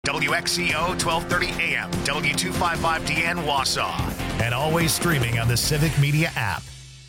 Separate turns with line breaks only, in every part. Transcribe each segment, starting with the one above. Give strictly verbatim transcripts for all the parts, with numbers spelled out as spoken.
W X C O twelve thirty A M, W two fifty-five D N Wausau, and always streaming on the Civic Media app.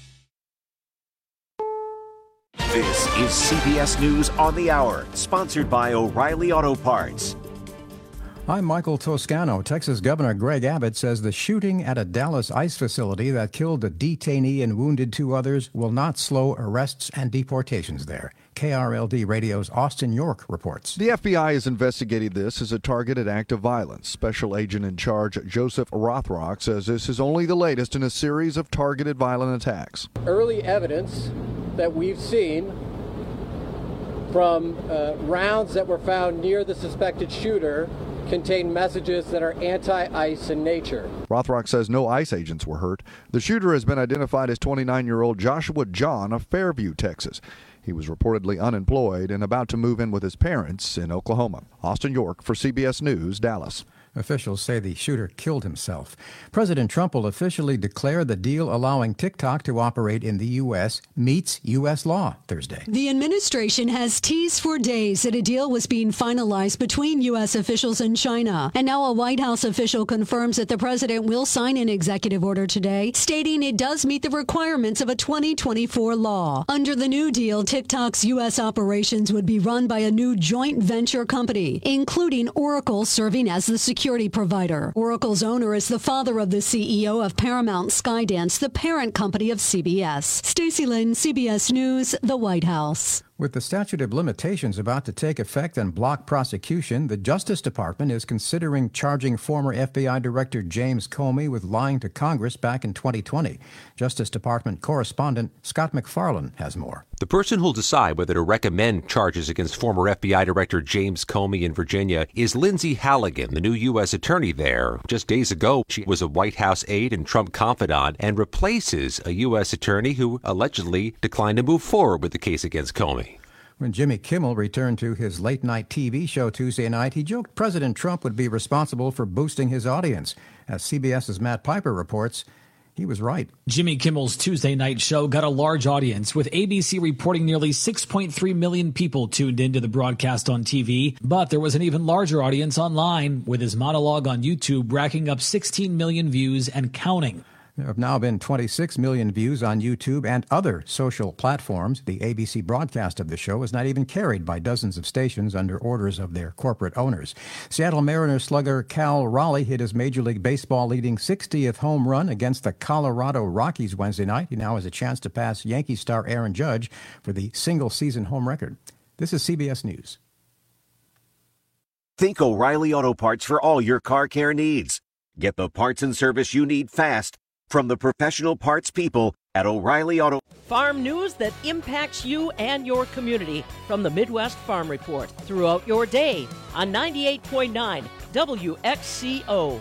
This is C B S News on the Hour, sponsored by O'Reilly Auto Parts.
I'm Michael Toscano. Texas Governor Greg Abbott says the shooting at a Dallas ICE facility that killed a detainee and wounded two others will not slow arrests and deportations there. K R L D Radio's Austin York reports.
The F B I is investigating this as a targeted act of violence. Special Agent in Charge Joseph Rothrock says this is only the latest in a series of targeted violent attacks.
Early evidence that we've seen from uh, rounds that were found near the suspected shooter contain messages that are anti-ICE in nature.
Rothrock says no ICE agents were hurt. The shooter has been identified as twenty-nine-year-old Joshua John of Fairview, Texas. He was reportedly unemployed and about to move in with his parents in Oklahoma. Austin York for C B S News, Dallas.
Officials say the shooter killed himself. President Trump will officially declare the deal allowing TikTok to operate in the U S meets U S law Thursday.
The administration has teased for days that a deal was being finalized between U S officials and China. And now a White House official confirms that the president will sign an executive order today, stating it does meet the requirements of a twenty twenty-four law. Under the new deal, TikTok's U S operations would be run by a new joint venture company, including Oracle serving as the security security provider. Oracle's owner is the father of the C E O of Paramount Skydance, the parent company of C B S. Stacey Lynn, C B S News, the White House.
With the statute of limitations about to take effect and block prosecution, the Justice Department is considering charging former F B I Director James Comey with lying to Congress back in twenty twenty. Justice Department correspondent Scott McFarlane has more.
The person who'll decide whether to recommend charges against former F B I Director James Comey in Virginia is Lindsay Halligan, the new U S attorney there. Just days ago, she was a White House aide and Trump confidant and replaces a U S attorney who allegedly declined to move forward with the case against Comey.
When Jimmy Kimmel returned to his late-night T V show Tuesday night, he joked President Trump would be responsible for boosting his audience. As CBS's Matt Piper reports, he was right.
Jimmy Kimmel's Tuesday night show got a large audience, with A B C reporting nearly six point three million people tuned into the broadcast on T V. But there was an even larger audience online, with his monologue on YouTube racking up sixteen million views and counting.
There have now been twenty-six million views on YouTube and other social platforms. The A B C broadcast of the show is not even carried by dozens of stations under orders of their corporate owners. Seattle Mariners slugger Cal Raleigh hit his Major League Baseball leading sixtieth home run against the Colorado Rockies Wednesday night. He now has a chance to pass Yankee star Aaron Judge for the single-season home record. This is C B S News.
Think O'Reilly Auto Parts for all your car care needs. Get the parts and service you need fast from the professional parts people at O'Reilly Auto.
Farm news that impacts you and your community from the Midwest Farm Report throughout your day on ninety-eight point nine W X C O.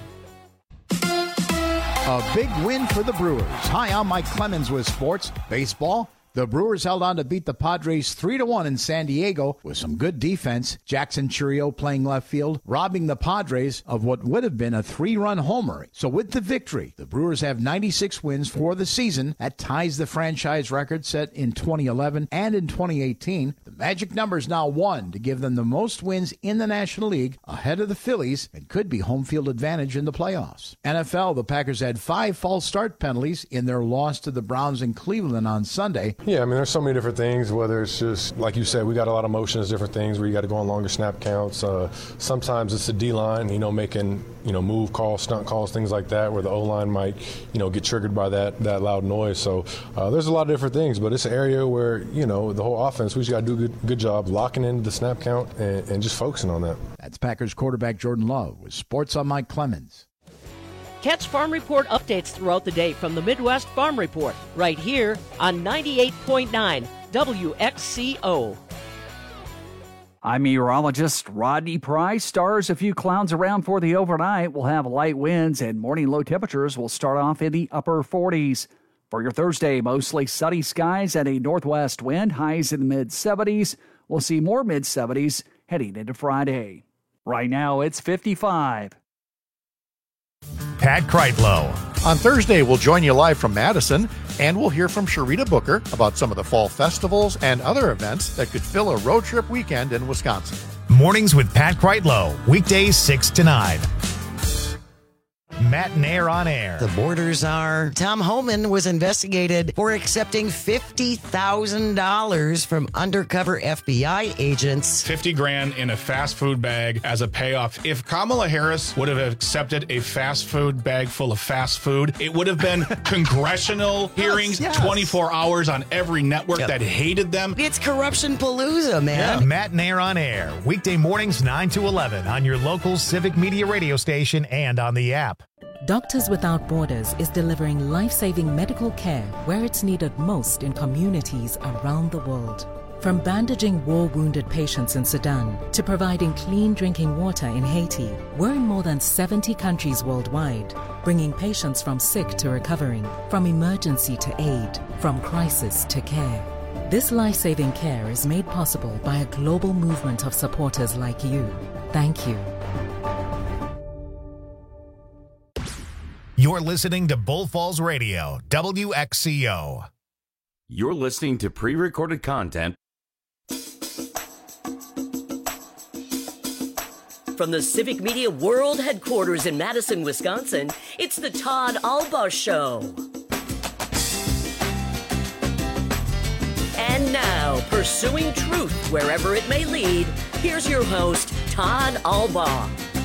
A big win for the Brewers. Hi, I'm Mike Clemens with sports. Baseball. The Brewers held on to beat the Padres three to one in San Diego with some good defense. Jackson Chourio playing left field, robbing the Padres of what would have been a three-run homer. So with the victory, the Brewers have ninety-six wins for the season. That ties the franchise record set in twenty eleven and in twenty eighteen. The magic number is now one to give them the most wins in the National League, ahead of the Phillies, and could be home field advantage in the playoffs. N F L, the Packers had five false start penalties in their loss to the Browns in Cleveland on Sunday.
Yeah, I mean, there's so many different things, whether it's just, like you said, we got a lot of motions, different things where you got to go on longer snap counts. Uh, sometimes it's the D-line, you know, making, you know, move calls, stunt calls, things like that, where the O-line might, you know, get triggered by that that loud noise. So uh, there's a lot of different things, but it's an area where, you know, the whole offense, we just got to do a good, good job locking into the snap count and, and just focusing on that.
That's Packers quarterback Jordan Love with Sports on Mike Clemens.
Catch Farm Report updates throughout the day from the Midwest Farm Report, right here on ninety-eight point nine W X C O.
I'm meteorologist Rodney Price. Stars a few clouds around for the overnight. We'll have light winds and morning low temperatures will start off in the upper forties. For your Thursday, mostly sunny skies and a northwest wind, highs in the mid-seventies. We'll see more mid-seventies heading into Friday. Right now, it's fifty-five.
Pat Kreitlow.
On Thursday, we'll join you live from Madison, and we'll hear from Sharita Booker about some of the fall festivals and other events that could fill a road trip weekend in Wisconsin.
Mornings with Pat Kreitlow, weekdays six to nine. Matt and Air on Air.
The borders are. Tom Homan was investigated for accepting fifty thousand dollars from undercover F B I agents.
fifty grand in a fast food bag as a payoff. If Kamala Harris would have accepted a fast food bag full of fast food, it would have been congressional hearings,
yes.
twenty-four hours on every network
Yep.
that hated them.
It's corruption palooza, man.
Yeah. Matt and Air on Air, weekday mornings nine to eleven on your local Civic Media radio station and on the app.
Doctors Without Borders is delivering life-saving medical care where it's needed most in communities around the world. From bandaging war-wounded patients in Sudan to providing clean drinking water in Haiti, we're in more than seventy countries worldwide, bringing patients from sick to recovering, from emergency to aid, from crisis to care. This life-saving care is made possible by a global movement of supporters like you. Thank you.
You're listening to Bull Falls Radio, W X C O.
You're listening to pre-recorded content
From the Civic Media World Headquarters in Madison, Wisconsin, it's the Todd Alba Show. And now, pursuing truth wherever it may lead, here's your host, Todd Alba.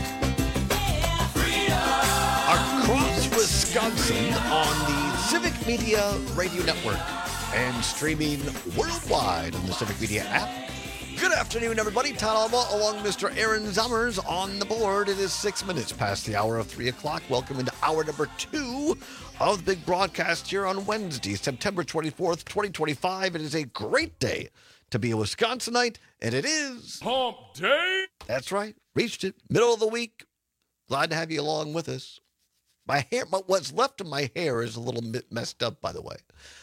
Across Wisconsin on the Civic Media Radio Network and streaming worldwide on the Civic Media app. Good afternoon, everybody. Todd Alba along Mister Aaron Zummers on the board. It is six minutes past the hour of three o'clock. Welcome into hour number two of the big broadcast here on Wednesday, September twenty-fourth, twenty twenty-five. It is a great day to be a Wisconsinite, and it is
Hump Day.
That's right. Reached it. Middle of the week. Glad to have you along with us. My hair, but what's left of my hair is a little bit messed up, by the way.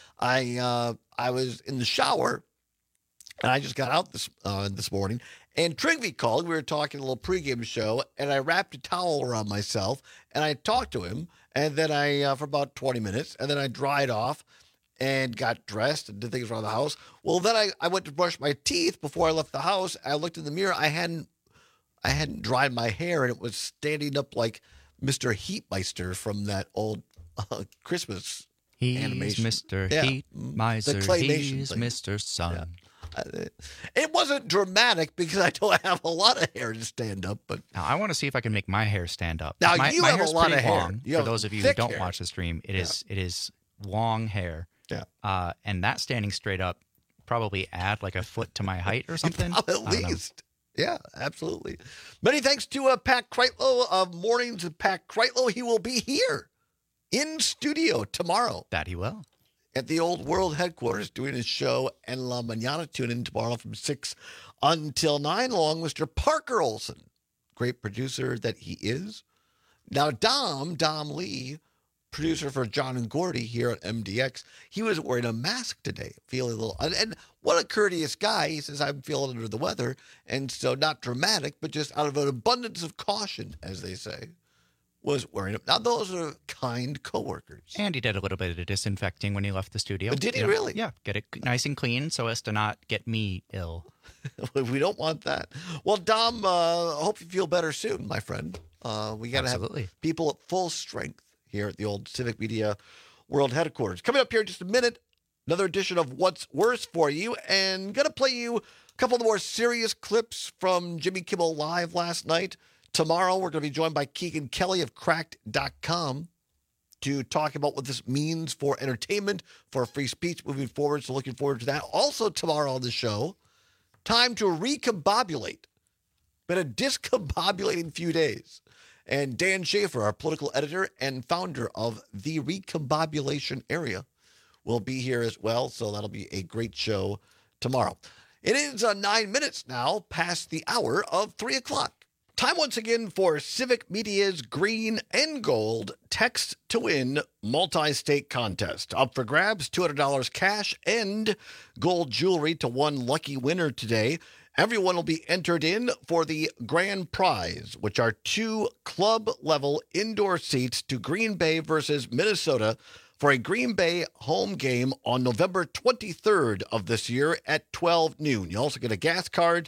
I uh, I was in the shower, and I just got out this uh, this morning, and Trigby called. We were talking a little pregame show, and I wrapped a towel around myself, and I talked to him, and then I, uh, for about twenty minutes, and then I dried off and got dressed and did things around the house. Well, then I, I went to brush my teeth before I left the house. I looked in the mirror. I hadn't I hadn't dried my hair, and it was standing up like Mister Heatmeister from that old uh, Christmas
He's
animation.
Mister
Yeah.
Heatmeister. He's
thing.
Mister Sun.
Yeah. Uh, It wasn't dramatic because I don't have a lot of hair to stand up, but
Now, I want to see if I can make my hair stand up.
Now,
my,
you
my
have a
hair's
lot
pretty
of hair.
long.
You
For
have
those of you who
thick
don't
hair.
watch the stream, it is it is long hair.
Yeah.
Uh, and that standing straight up probably add like a foot to my height or something.
At
I don't know.
least. Yeah, absolutely. Many thanks to uh, Pat Kreitlow of Mornings with Pat Kreitlow. He will be here in studio tomorrow.
That he will.
At the Old World headquarters doing his show En La Mañana. Tune in tomorrow from six until nine along with Mister Parker Olson. Great producer that he is. Now, Dom, Dom Lee, producer for John and Gordy here at M D X, he was wearing a mask today, feeling a little, and, and what a courteous guy. He says, I'm feeling under the weather, and so not dramatic, but just out of an abundance of caution, as they say, was wearing it. Now, those are kind coworkers.
And he did a little bit of disinfecting when he left the studio.
But did he
You know,
really?
Yeah. Get it nice and clean so as to not get me ill.
We don't want that. Well, Dom, uh, hope you feel better soon, my friend. Uh, we got to have
Absolutely.
people at full strength here at the old Civic Media World Headquarters. Coming up here in just a minute, another edition of What's Worse for You, and going to play you a couple of the more serious clips from Jimmy Kimmel Live last night. Tomorrow, we're going to be joined by Keegan Kelly of Cracked dot com to talk about what this means for entertainment, for free speech moving forward. So looking forward to that. Also tomorrow on the show, time to recombobulate. Been a discombobulating few days. And Dan Schaefer, our political editor and founder of the Recombobulation Area, will be here as well. So that'll be a great show tomorrow. It is uh, nine minutes now past the hour of three o'clock. Time once again for Civic Media's Green and Gold Text to Win multi-state contest. Up for grabs, two hundred dollars cash and gold jewelry to one lucky winner today. Everyone will be entered in for the grand prize, which are two club-level indoor seats to Green Bay versus Minnesota for a Green Bay home game on November twenty-third of this year at twelve noon. You also get a gas card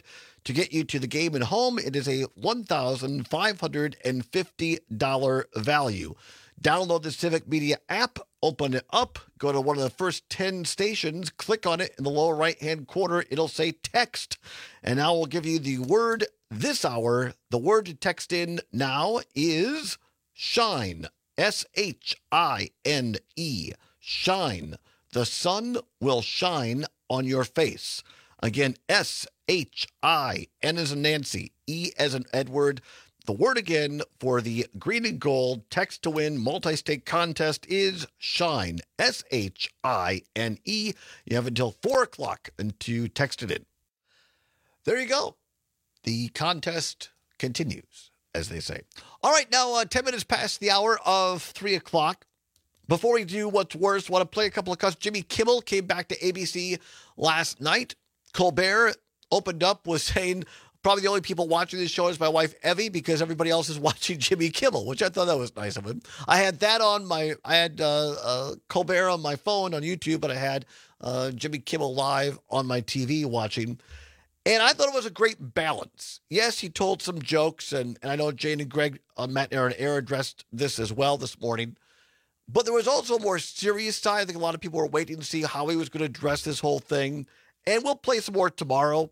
To get you to the game and home, it is a one thousand five hundred fifty dollars value. Download the Civic Media app, open it up, go to one of the first ten stations, click on it in the lower right-hand corner. It'll say text. And now we'll give you the word this hour. The word to text in now is shine. S H I N E. Shine. The sun will shine on your face. Again, S H I N as in Nancy, E as in Edward. The word again for the green and gold text to win multi-state contest is shine. S H I N E. You have until four o'clock to text it in. There you go. The contest continues, as they say. All right, now uh, ten minutes past the hour of three o'clock. Before we do what's worse, I want to play a couple of cuts. Jimmy Kimmel came back to A B C last night. Colbert opened up with saying, probably the only people watching this show is my wife, Evie, because everybody else is watching Jimmy Kimmel, which I thought that was nice of him. I had that on my, I had uh, uh, Colbert on my phone on YouTube, but I had uh, Jimmy Kimmel live on my T V watching. And I thought it was a great balance. Yes, he told some jokes, and, and I know Jane and Greg on Matt and Aaron Air addressed this as well this morning. But there was also a more serious side. I think a lot of people were waiting to see how he was going to address this whole thing. And we'll play some more tomorrow.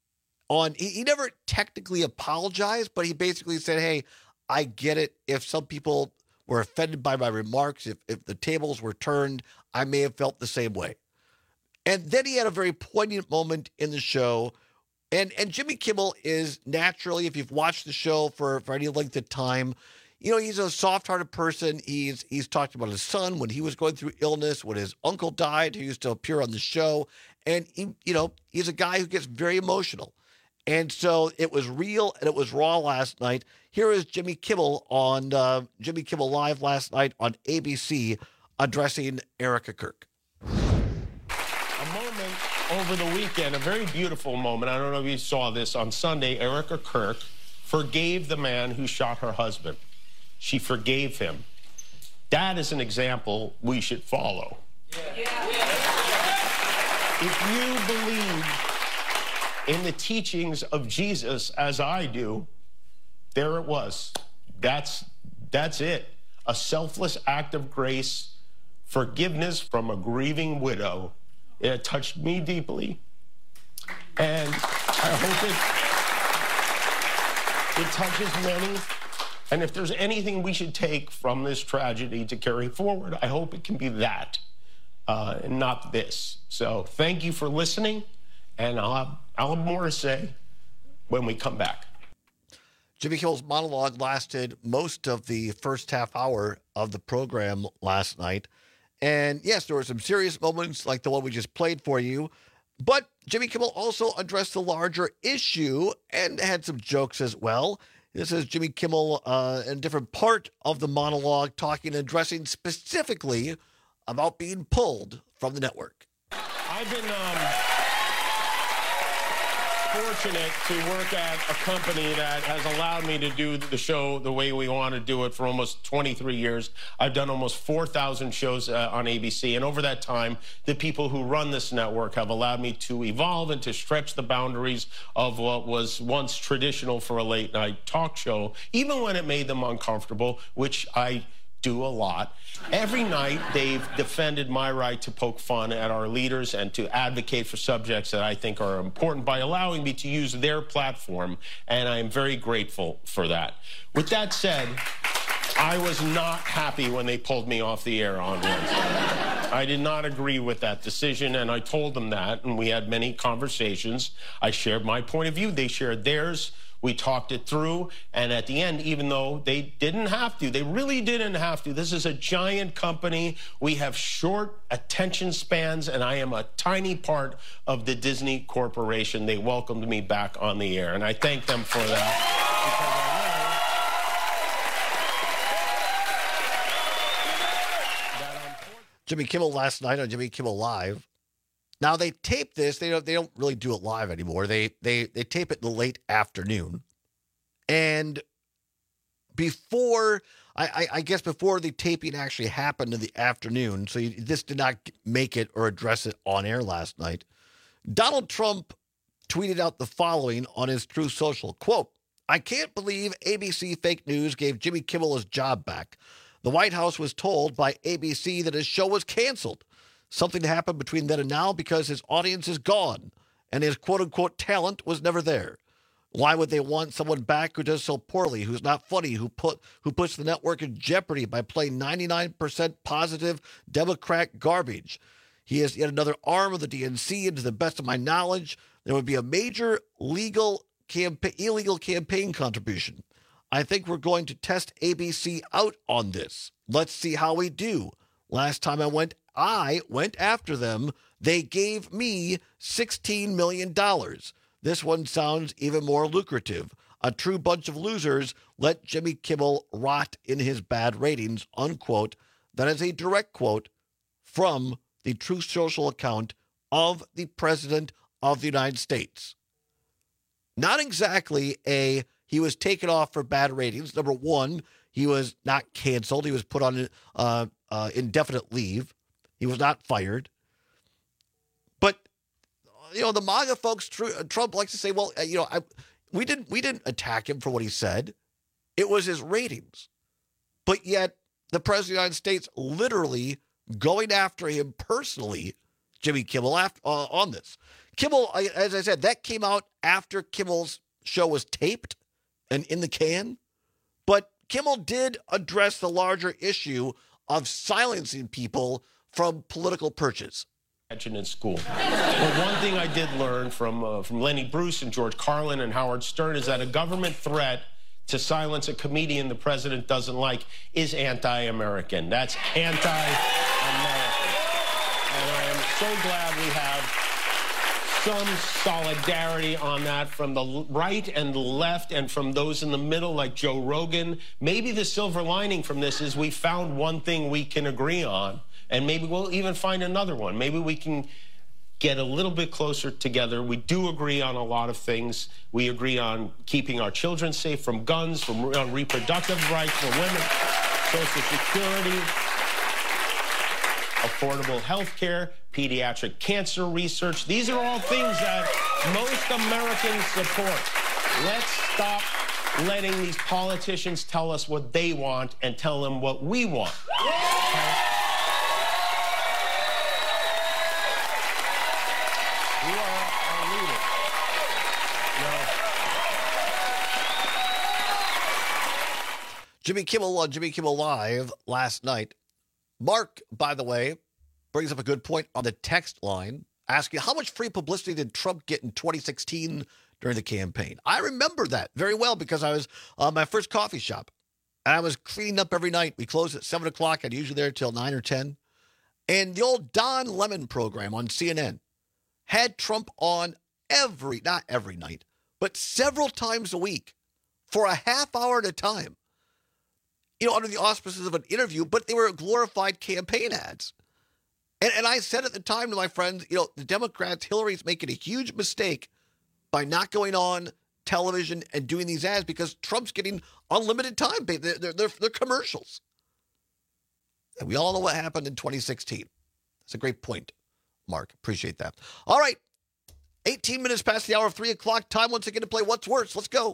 On he, he never technically apologized, but he basically said, hey, I get it. If some people were offended by my remarks, if, if the tables were turned, I may have felt the same way. And then he had a very poignant moment in the show. And and Jimmy Kimmel is naturally, if you've watched the show for, for any length of time, you know, he's a soft-hearted person. He's he's talked about his son when he was going through illness, when his uncle died, who used to appear on the show. And, he, you know, he's a guy who gets very emotional. And so it was real and it was raw last night. Here is Jimmy Kimmel on uh, Jimmy Kimmel Live last night on A B C addressing Erica Kirk.
A moment over the weekend, a very beautiful moment. I don't know if you saw this on Sunday. Erica Kirk forgave the man who shot her husband. She forgave him. That is an example we should follow. Yeah. Yeah. If you believe in the teachings of Jesus, as I do, there it was. That's, that's it. A selfless act of grace, forgiveness from a grieving widow. It touched me deeply. And I hope it, it touches many. And if there's anything we should take from this tragedy to carry forward, I hope it can be that, uh, and not this. So thank you for listening, and I'll have, I'll have more to say when we come back.
Jimmy Kimmel's monologue lasted most of the first half hour of the program last night. And yes, there were some serious moments like the one we just played for you. But Jimmy Kimmel also addressed the larger issue and had some jokes as well. This is Jimmy Kimmel uh, in a different part of the monologue, talking and addressing specifically about being pulled from the network.
I've been um, fortunate to work at a company that has allowed me to do the show the way we want to do it for almost twenty-three years. I've done almost four thousand shows uh, on A B C, and over that time, the people who run this network have allowed me to evolve and to stretch the boundaries of what was once traditional for a late-night talk show, even when it made them uncomfortable, which I do a lot. Every night, they've defended my right to poke fun at our leaders and to advocate for subjects that I think are important by allowing me to use their platform, and I am very grateful for that. With that said, I was not happy when they pulled me off the air on Wednesday. I did not agree with that decision, and I told them that, and we had many conversations. I shared my point of view. They shared theirs. We talked it through, and at the end, even though they didn't have to, they really didn't have to. This is a giant company. We have short attention spans, and I am a tiny part of the Disney Corporation. They welcomed me back on the air, and I thank them for that.
Jimmy Kimmel last night on Jimmy Kimmel Live. Now they tape this. They don't. They don't really do it live anymore. They they they tape it in the late afternoon, and before I, I, I guess before the taping actually happened in the afternoon. So you, this did not make it or address it on air last night. Donald Trump tweeted out the following on his Truth Social. Quote, I can't believe A B C Fake News gave Jimmy Kimmel his job back. The White House was told by A B C that his show was canceled. Something happened between then and now because his audience is gone and his quote-unquote talent was never there. Why would they want someone back who does so poorly, who's not funny, who put who puts the network in jeopardy by playing ninety-nine percent positive Democrat garbage? He is yet another arm of the D N C, and to the best of my knowledge, there would be a major legal campa- illegal campaign contribution. I think we're going to test A B C out on this. Let's see how we do. Last time I went, I went after them. They gave me sixteen million dollars. This one sounds even more lucrative. A true bunch of losers. Let Jimmy Kimmel rot in his bad ratings, unquote. That is a direct quote from the Truth Social account of the President of the United States. Not exactly a, he was taken off for bad ratings. Number one, he was not canceled. He was put on uh, uh, indefinite leave. He was not fired. But you know, the MAGA folks, Trump likes to say, well, you know, I, we didn't we didn't attack him for what he said. It was his ratings. But yet the President of the United States literally going after him personally, Jimmy Kimmel, after, uh, on this. Kimmel, as I said, that came out after Kimmel's show was taped and in the can. But Kimmel did address the larger issue of silencing people from political purchase.
In school. But one thing I did learn from uh, from Lenny Bruce and George Carlin and Howard Stern is that a government threat to silence a comedian the president doesn't like is anti-American. That's anti-American. And I am so glad we have some solidarity on that from the right and the left and from those in the middle like Joe Rogan. Maybe the silver lining from this is we found one thing we can agree on. And maybe we'll even find another one. Maybe we can get a little bit closer together. We do agree on a lot of things. We agree on keeping our children safe from guns, from on reproductive rights for women, Social Security, affordable health care, pediatric cancer research. These are all things that most Americans support. Let's stop letting these politicians tell us what they want and tell them what we want. Okay? You are our leader. No.
Jimmy Kimmel on Jimmy Kimmel Live last night. Mark, by the way, brings up a good point on the text line, asking how much free publicity did Trump get in twenty sixteen during the campaign? I remember that very well because I was on my first coffee shop, and I was cleaning up every night. We closed at seven o'clock. I'd usually there till nine or ten. And the old Don Lemon program on C N N had Trump on every, not every night, but several times a week for a half hour at a time. You know, under the auspices of an interview, but they were glorified campaign ads. And, and I said at the time to my friends, you know, the Democrats, Hillary's making a huge mistake by not going on television and doing these ads because Trump's getting unlimited time. They're, they're, they're, they're commercials. And we all know what happened in twenty sixteen. That's a great point, Mark. Appreciate that. All right. eighteen minutes past the hour of three o'clock. Time once again to play What's Worse. Let's go.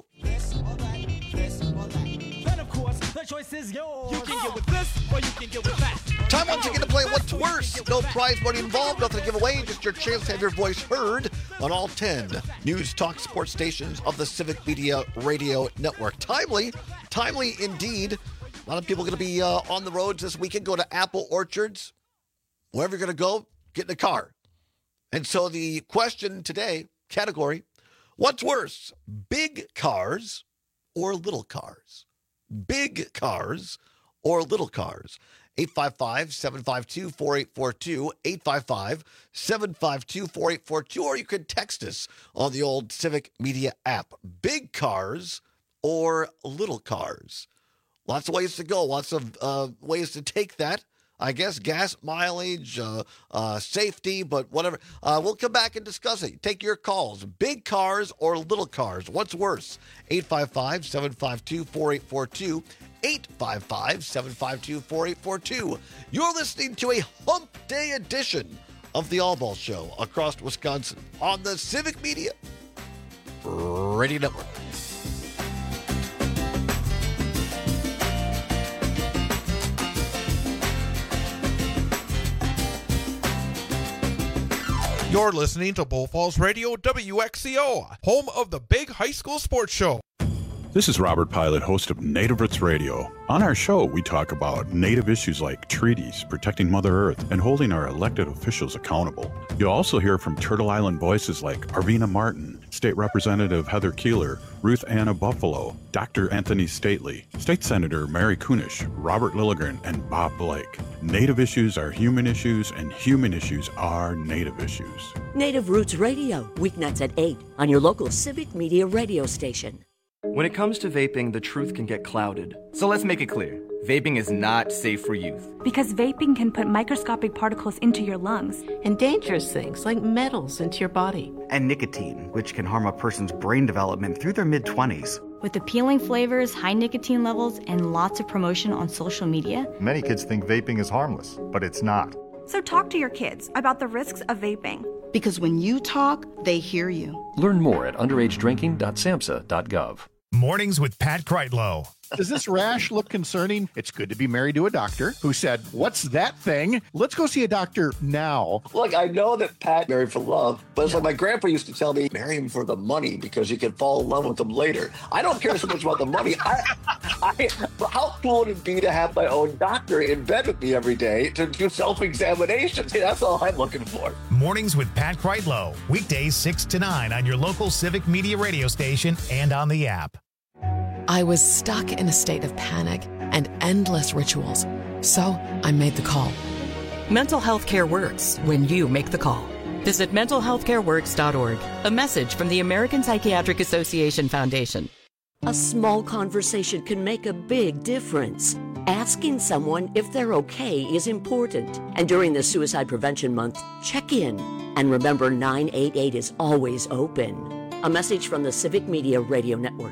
The choice is yours. You can get with this or you can get with that.
Time once again to play What's Worse. No prize money involved, nothing to give away, just your chance to have your voice heard on all ten news, talk, sports stations of the Civic Media Radio Network. Timely, timely indeed. A lot of people are going to be uh, on the roads this weekend, go to apple orchards. Wherever you're going to go, get in a car. And so the question today, category, what's worse, big cars or little cars? Big cars or little cars? eight five five, seven five two, four eight four two, eight five five, seven five two, four eight four two, or you could text us on the old Civic Media app. Big cars or little cars? Lots of ways to go, lots of uh, ways to take that. I guess gas mileage, uh, uh, safety, but whatever. Uh, we'll come back and discuss it. Take your calls. Big cars or little cars? What's worse? eight five five, seven five two, four eight four two. eight five five, seven five two, four eight four two. You're listening to a Hump Day edition of the All Ball Show across Wisconsin on the Civic Media Radio Network.
You're listening to Bull Falls Radio W X C O, home of the big high school sports show.
This is Robert Pilot, host of Native Roots Radio. On our show, we talk about Native issues like treaties, protecting Mother Earth, and holding our elected officials accountable. You'll also hear from Turtle Island voices like Arvina Martin, State Representative Heather Keeler, Ruth Anna Buffalo, Doctor Anthony Stately, State Senator Mary Kunish, Robert Lilligren, and Bob Blake. Native issues are human issues, and human issues are Native issues.
Native Roots Radio, weeknights at eight on your local Civic Media radio station.
When it comes to vaping, the truth can get clouded. So let's make it clear. Vaping is not safe for youth.
Because vaping can put microscopic particles into your lungs.
And dangerous things like metals into your body.
And nicotine, which can harm a person's brain development through their mid-twenties.
With appealing flavors, high nicotine levels, and lots of promotion on social media.
Many kids think vaping is harmless, but it's not.
So talk to your kids about the risks of vaping.
Because when you talk, they hear you.
Learn more at underage drinking dot samhsa dot gov.
Mornings with Pat Kreitlow.
Does this rash look concerning? It's good to be married to a doctor who said, "What's that thing? Let's go see a doctor now."
Look, I know that Pat married for love, but it's like my grandpa used to tell me, marry him for the money because you can fall in love with him later. I don't care so much about the money. I, I, how cool would it be to have my own doctor in bed with me every day to do self-examinations? That's all I'm looking for.
Mornings with Pat Kreitlow. Weekdays six to nine on your local Civic Media radio station and on the app.
I was stuck in a state of panic and endless rituals, so I made the call.
Mental health care works when you make the call. Visit mental health care works dot org. A message from the American Psychiatric Association Foundation.
A small conversation can make a big difference. Asking someone if they're okay is important. And during the Suicide Prevention Month, check in. And remember, nine eight eight is always open. A message from the Civic Media Radio Network.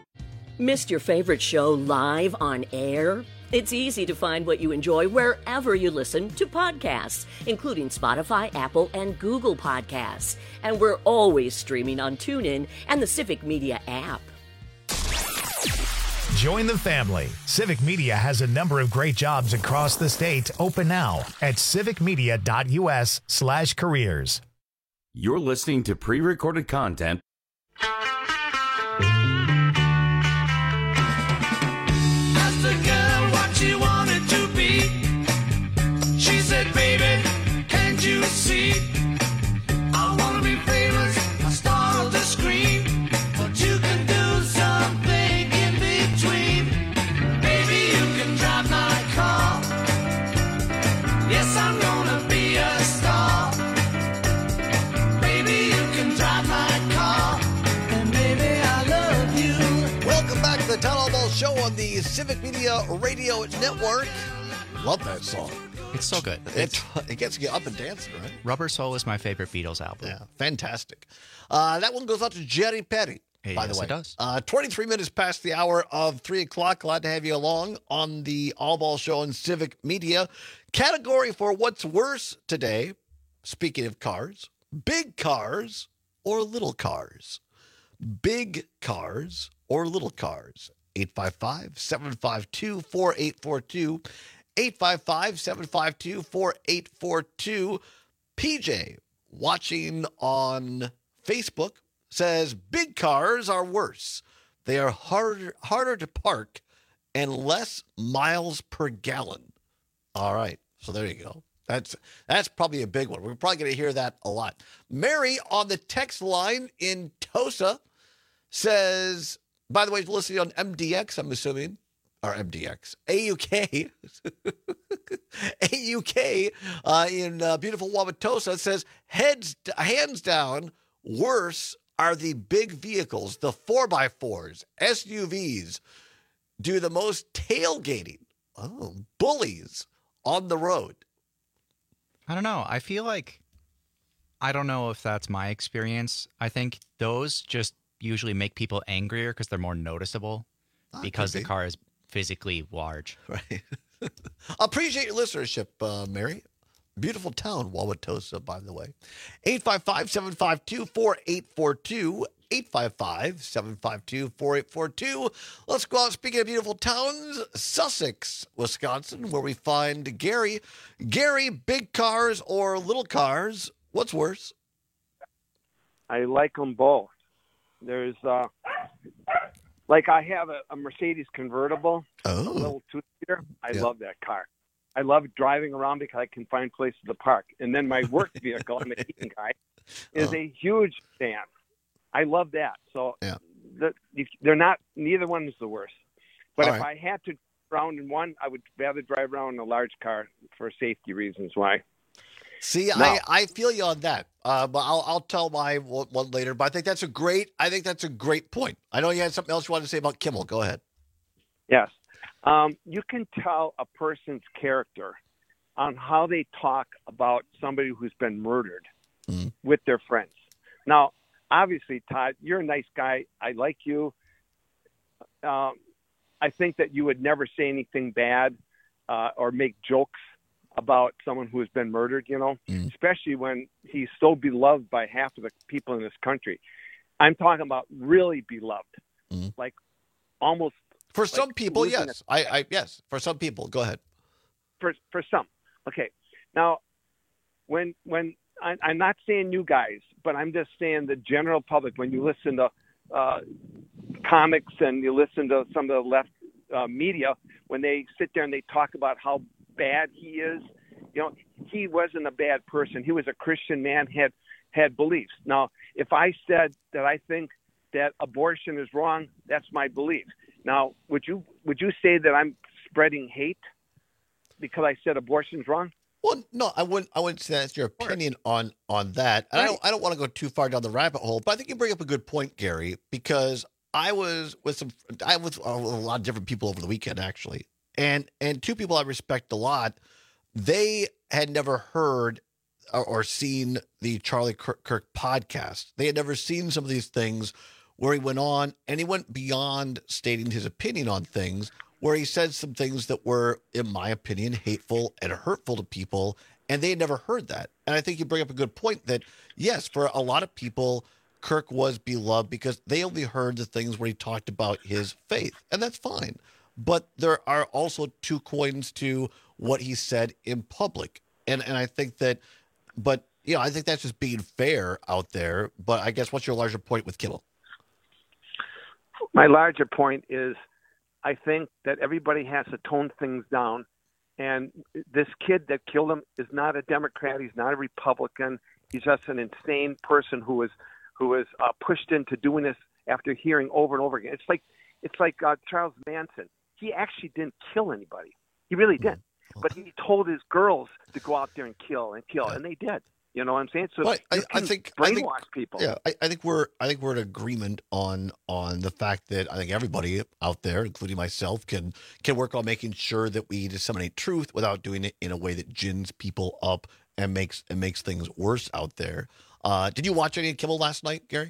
Missed your favorite show live on air? It's easy to find what you enjoy wherever you listen to podcasts, including Spotify, Apple, and Google Podcasts. And we're always streaming on TuneIn and the Civic Media app.
Join the family. Civic Media has a number of great jobs across the state open now at civicmedia.us slash careers.
You're listening to pre-recorded content.
She wanted to be. She said, baby, can't you see? I want to be famous, a star of the screen, but you can do something in between. Baby, you can drive my car. Yes, I'm gonna be a star. Baby, you can drive my car. And baby, I love you.
Welcome back to the Town Hall Ball Show on the Civic Media Radio Network. Love that song.
It's so good.
It, it gets you up and dancing, right?
Rubber Soul is my favorite Beatles album.
Yeah, fantastic. Uh, that one goes out to Jerry Petty,
Hey,
by
yes,
the way.
it does.
Uh, twenty-three minutes past the hour of three o'clock. Glad to have you along on the All Ball Show on Civic Media. Category for what's worse today, speaking of cars, big cars or little cars? Big cars or little cars? eight five five, seven five two, four eight four two. eight five five, seven five two, four eight four two. P J, watching on Facebook, says big cars are worse. They are harder harder to park and less miles per gallon. All right, so there you go. That's that's probably a big one. We're probably going to hear that a lot. Mary on the text line in Tosa says, by the way, listening on M D X, I'm assuming, or M D X, A U K, A U K uh, in uh, beautiful Wauwatosa says, heads, hands down, worse are the big vehicles, the four by fours, S U Vs, do the most tailgating, oh, bullies on the road.
I don't know. I feel like, I don't know if that's my experience. I think those just usually make people angrier because they're more noticeable ah, because the car is physically large.
Right. Appreciate your listenership, uh, Mary. Beautiful town, Wauwatosa, by the way. eight five five, seven five two, four eight four two. eight five five, seven five two, four eight four two. Let's go out. Speaking of beautiful towns, Sussex, Wisconsin, where we find Gary. Gary, big cars or little cars, what's worse?
I like them both. There's, uh, like I have a, a Mercedes convertible,
oh.
a little two-seater. I
Yeah.
love that car. I love driving around because I can find places to park. And then my work vehicle, I'm a Eaton guy, is
Oh.
a huge sedan. I love that. So
Yeah.
the, if- they're not, neither one is the worst. But
All
if
right.
I had to drive around in one, I would rather drive around in a large car for safety reasons. Why?
See,
No.
I, I feel you on that. Uh, but I'll I'll tell my one, one later. But I think that's a great. I think that's a great point. I know you had something else you wanted to say about Kimmel. Go ahead.
Yes. Um, you can tell a person's character on how they talk about somebody who's been murdered
Mm-hmm.
with their friends. Now, obviously, Todd, you're a nice guy. I like you. Um, I think that you would never say anything bad uh, or make jokes about someone who has been murdered, you know,
Mm-hmm.
especially when he's so beloved by half of the people in this country. I'm talking about really beloved,
Mm-hmm.
like almost.
For
like
some people,
losing
yes.
a-
I, I yes. For some people, go ahead.
for for some. Okay. Now, when when I, I'm not saying you guys, but I'm just saying the general public. When you listen to uh, comics and you listen to some of the left uh, media, when they sit there and they talk about how bad he is, you know, he wasn't a bad person. He was a Christian man, had had beliefs. Now, if I said that I think that abortion is wrong, that's my belief. Now, would you would you say that I'm spreading hate because I said abortion's wrong?
Well, no, I wouldn't. I wouldn't say that's your opinion on on that. And I don't. I don't want to go too far down the rabbit hole, but I think you bring up a good point, Gary, because I was with some. I was with a lot of different people over the weekend, actually, and and two people I respect a lot. They had never heard or, or seen the Charlie Kirk, Kirk podcast. They had never seen some of these things where he went on and he went beyond stating his opinion on things, where he said some things that were, in my opinion, hateful and hurtful to people, and they had never heard that. And I think you bring up a good point that, yes, for a lot of people, Kirk was beloved because they only heard the things where he talked about his faith, and that's fine. But there are also two coins to what he said in public. And and I think that, but, you know, I think that's just being fair out there. But I guess what's your larger point with Kimmel?
My larger point is I think that everybody has to tone things down. And this kid that killed him is not a Democrat. He's not a Republican. He's just an insane person who was who was uh, pushed into doing this after hearing over and over again. It's like it's like uh, Charles Manson. He actually didn't kill anybody. He really didn't. But he told his girls to go out there and kill and kill, and they did. You know what I'm saying? So
But I,
you
I
can
think
brainwash
I think,
people.
Yeah, I, I think we're I think we're in agreement on on the fact that I think everybody out there, including myself, can can work on making sure that we disseminate truth without doing it in a way that gins people up and makes and makes things worse out there. Uh, did you watch any of Kimmel last night, Gary?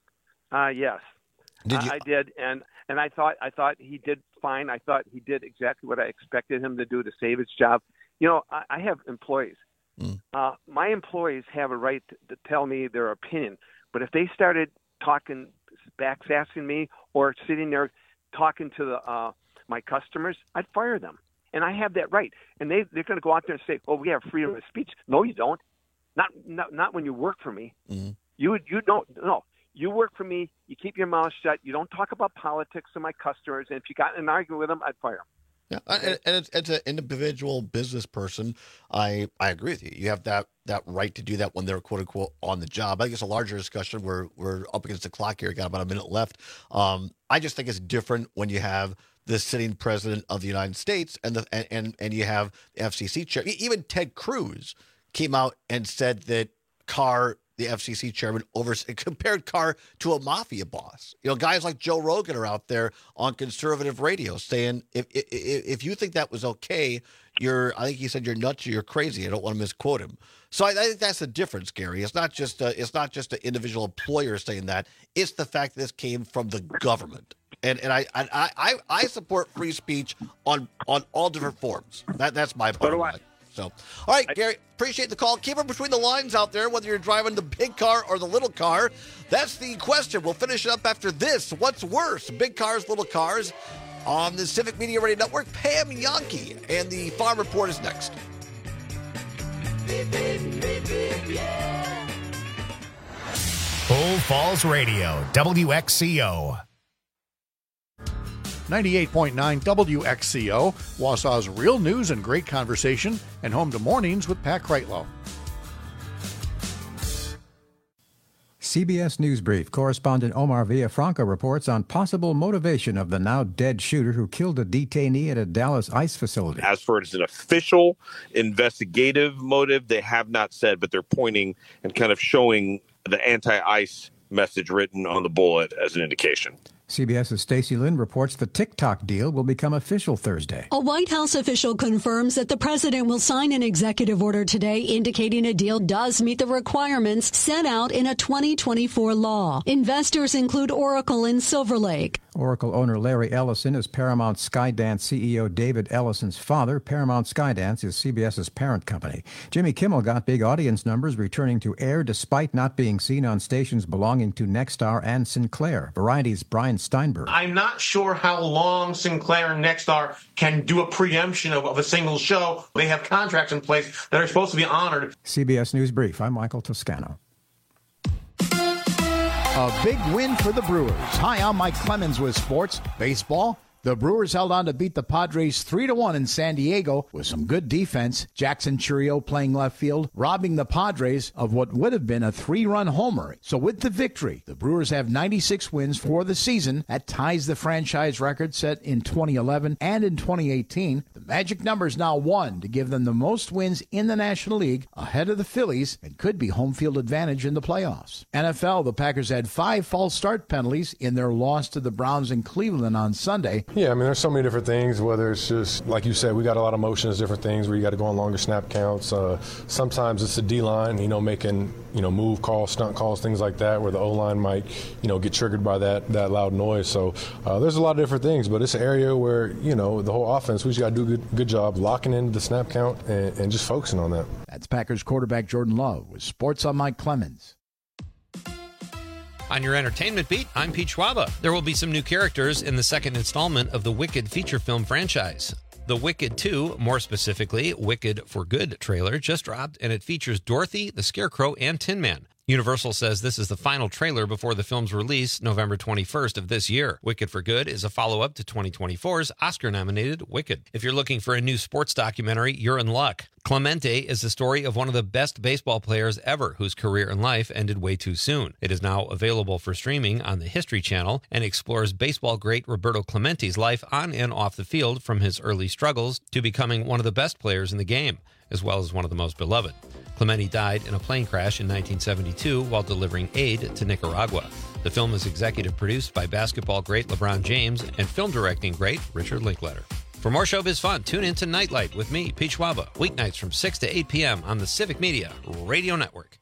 Uh, yes,
Did you?
I, I did, and and I thought I thought he did fine. I thought he did exactly what I expected him to do to save his job. You know, I, I have employees.
Mm.
Uh, my employees have a right to, to tell me their opinion, but if they started talking, backsassing me, or sitting there talking to the uh, my customers, I'd fire them, and I have that right. And they they're going to go out there and say, "Oh, we have freedom of speech." No, you don't. Not not not when you work for me.
Mm.
You you don't no. You work for me. You keep your mouth shut. You don't talk about politics to my customers. And if you got in an argument with them, I'd fire them.
Yeah, and, and it's, it's an individual business person. I I agree with you. You have that that right to do that when they're quote unquote on the job. I think it's a larger discussion. We're we're up against the clock here. Got about a minute left. Um, I just think it's different when you have the sitting president of the United States and the and and, and you have the F C C chair. Even Ted Cruz came out and said that Carr, the F C C chairman, over compared Carr to a mafia boss. You know, guys like Joe Rogan are out there on conservative radio saying, if if, if you think that was okay, you're, I think he said you're nuts or you're crazy. I don't want to misquote him. So I, I think that's the difference, Gary. It's not just a, it's not just an individual employer saying that. It's the fact that this came from the government. And and I I I, I support free speech on on all different forms. That that's my
So
bottom
do I.
line. So, all right, Gary, appreciate the call. Keep it between the lines out there, whether you're driving the big car or the little car. That's the question. We'll finish it up after this. What's worse, big cars, little cars? On the Civic Media Radio Network, Pam Yankee and the Farm Report is next.
Old Falls Radio, W X C O.
ninety-eight point nine W X C O, Wausau's real news and great conversation, and home to Mornings with Pat Kreitlow.
C B S News Brief correspondent Omar Villafranca reports on possible motivation of the now dead shooter who killed a detainee at a Dallas ICE facility.
As for it's an official investigative motive, they have not said, but they're pointing and kind of showing the anti-ICE message written on the bullet as an indication.
CBS's Stacey Lynn reports the TikTok deal will become official Thursday.
A White House official confirms that the president will sign an executive order today indicating a deal does meet the requirements set out in a twenty twenty-four law. Investors include Oracle and Silver Lake.
Oracle owner Larry Ellison is Paramount Skydance C E O David Ellison's father. Paramount Skydance is CBS's parent company. Jimmy Kimmel got big audience numbers returning to air despite not being seen on stations belonging to Nexstar and Sinclair. Variety's Brian Steinberg.
I'm not sure how long Sinclair and Nexstar can do a preemption of, of a single show. They have contracts in place that are supposed to be honored.
C B S News Brief. I'm Michael Toscano.
A big win for the Brewers. Hi, I'm Mike Clemens with sports. Baseball. The Brewers held on to beat the Padres three to one in San Diego with some good defense. Jackson Chourio playing left field, robbing the Padres of what would have been a three-run homer. So with the victory, the Brewers have ninety-six wins for the season. That ties the franchise record set in twenty eleven and in twenty eighteen. The magic number is now one to give them the most wins in the National League, ahead of the Phillies, and could be home field advantage in the playoffs. N F L, the Packers had five false start penalties in their loss to the Browns in Cleveland on Sunday.
Yeah, I mean, there's so many different things, whether it's just, like you said, we got a lot of motions, different things where you got to go on longer snap counts. Uh, sometimes it's the D-line, you know, making, you know, move calls, stunt calls, things like that, where the O-line might, you know, get triggered by that that loud noise. So uh, there's a lot of different things, but it's an area where, you know, the whole offense, we just got to do a good, good job locking into the snap count and, and just focusing on that.
That's Packers quarterback Jordan Love with Sports on Mike Clemens.
On your entertainment beat, I'm Pete Schwaba. There will be some new characters in the second installment of the Wicked feature film franchise. The Wicked two, more specifically, Wicked for Good trailer just dropped, and it features Dorothy, the Scarecrow, and Tin Man. Universal says this is the final trailer before the film's release November twenty-first of this year. Wicked for Good is a follow-up to twenty twenty-four's Oscar-nominated Wicked. If you're looking for a new sports documentary, you're in luck. Clemente is the story of one of the best baseball players ever whose career in life ended way too soon. It is now available for streaming on the History Channel and explores baseball great Roberto Clemente's life on and off the field from his early struggles to becoming one of the best players in the game, as well as one of the most beloved. Clemente died in a plane crash in nineteen seventy-two while delivering aid to Nicaragua. The film is executive produced by basketball great LeBron James and film directing great Richard Linklater. For more showbiz fun, tune in to Nightlight with me, Pete Schwaba, weeknights from six to eight p.m. on the Civic Media Radio Network.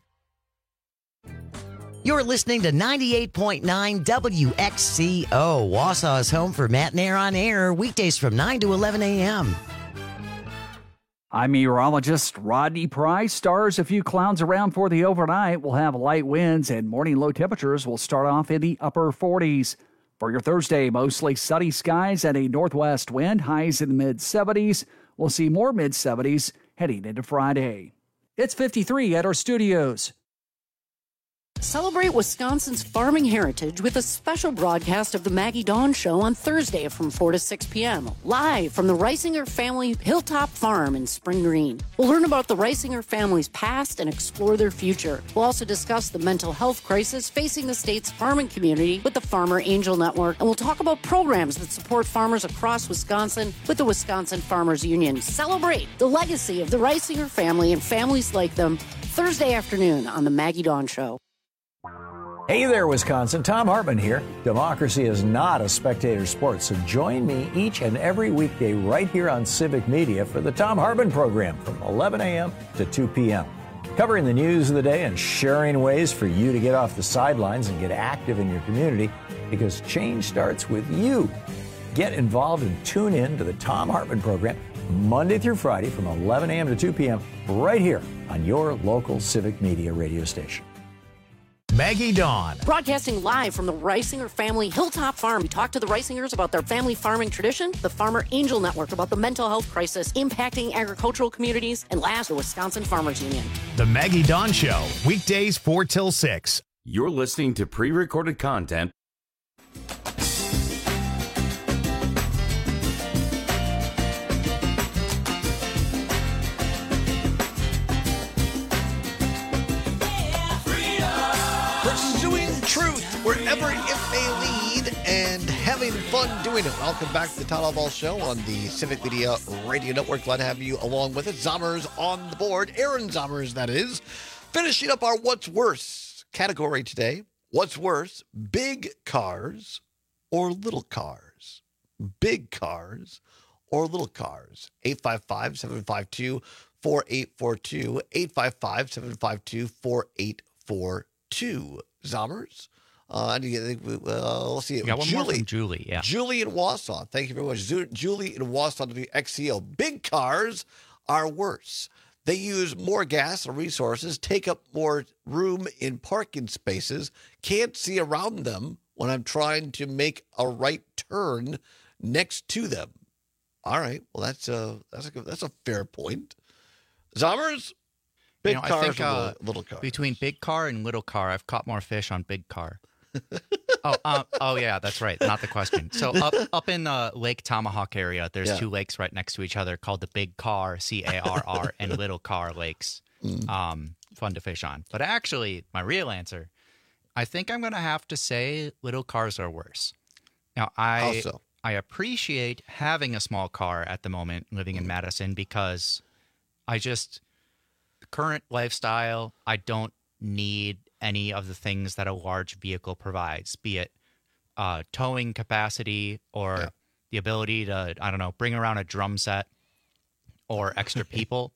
You're listening to ninety-eight point nine W X C O, Wausau's home for Matinee on Air, weekdays from nine to eleven a.m.
I'm meteorologist Rodney Price. Stars a few clouds around for the overnight. We'll have light winds and morning low temperatures will start off in the upper forties. For your Thursday, mostly sunny skies and a northwest wind, highs in the mid-seventies. We'll see more mid-seventies heading into Friday. It's fifty-three at our studios.
Celebrate Wisconsin's farming heritage with a special broadcast of the Maggie Dawn Show on Thursday from four to six p.m. live from the Reisinger family Hilltop Farm in Spring Green. We'll learn about the Reisinger family's past and explore their future. We'll also discuss the mental health crisis facing the state's farming community with the Farmer Angel Network, and we'll talk about programs that support farmers across Wisconsin with the Wisconsin Farmers Union. Celebrate the legacy of the Reisinger family and families like them Thursday afternoon on the Maggie Dawn Show.
Hey there, Wisconsin. Tom Hartman here. Democracy is not a spectator sport, so join me each and every weekday right here on Civic Media for the Tom Hartman program from eleven a.m. to two p.m. Covering the news of the day and sharing ways for you to get off the sidelines and get active in your community, because change starts with you. Get involved and tune in to the Tom Hartman program Monday through Friday from eleven a.m. to two p.m. right here on your local Civic Media radio station.
Maggie Dawn.
Broadcasting live from the Reisinger family Hilltop Farm. We talked to the Reisingers about their family farming tradition, the Farmer Angel Network about the mental health crisis impacting agricultural communities, and last, the Wisconsin Farmers Union.
The Maggie Dawn Show, weekdays four till six.
You're listening to pre-recorded content.
Truth wherever it may lead and having fun doing it. Welcome back to the Todd Ball Show on the Civic Media Radio Network. Glad to have you along with us. Zommers on the board. Aaron Zommers, that is. Finishing up our What's Worse category today. What's worse, big cars or little cars? Big cars or little cars? eight five five, seven five two, four eight four two. eight five five, seven five two, four eight four two. Zommers. Uh, I think we, uh, let's see.
We got one
Julie.
more from Julie. Yeah.
Julie in Wausau. Thank you very much. Zu- Julie in Wausau to the X C O. Big cars are worse. They use more gas and resources, take up more room in parking spaces, can't see around them when I'm trying to make a right turn next to them. All right. Well, that's a, that's a, that's a fair point. Zommers? Big
you know,
cars
I think,
or
uh,
little, little cars?
Between big car and little car, I've caught more fish on big car. oh, um, oh yeah, that's right. Not the question. So up up in uh, Lake Tomahawk area, there's
Yeah.
two lakes right next to each other called the Big Car, C A R R, and Little Car Lakes.
Mm.
Um, fun to fish on. But actually, my real answer, I think I'm going to have to say little cars are worse. Now, I
How so?
I appreciate having a small car at the moment living in Madison because I just current lifestyle, I don't need any of the things that a large vehicle provides, be it uh, towing capacity or
Yeah.
the ability to, I don't know, bring around a drum set or extra people.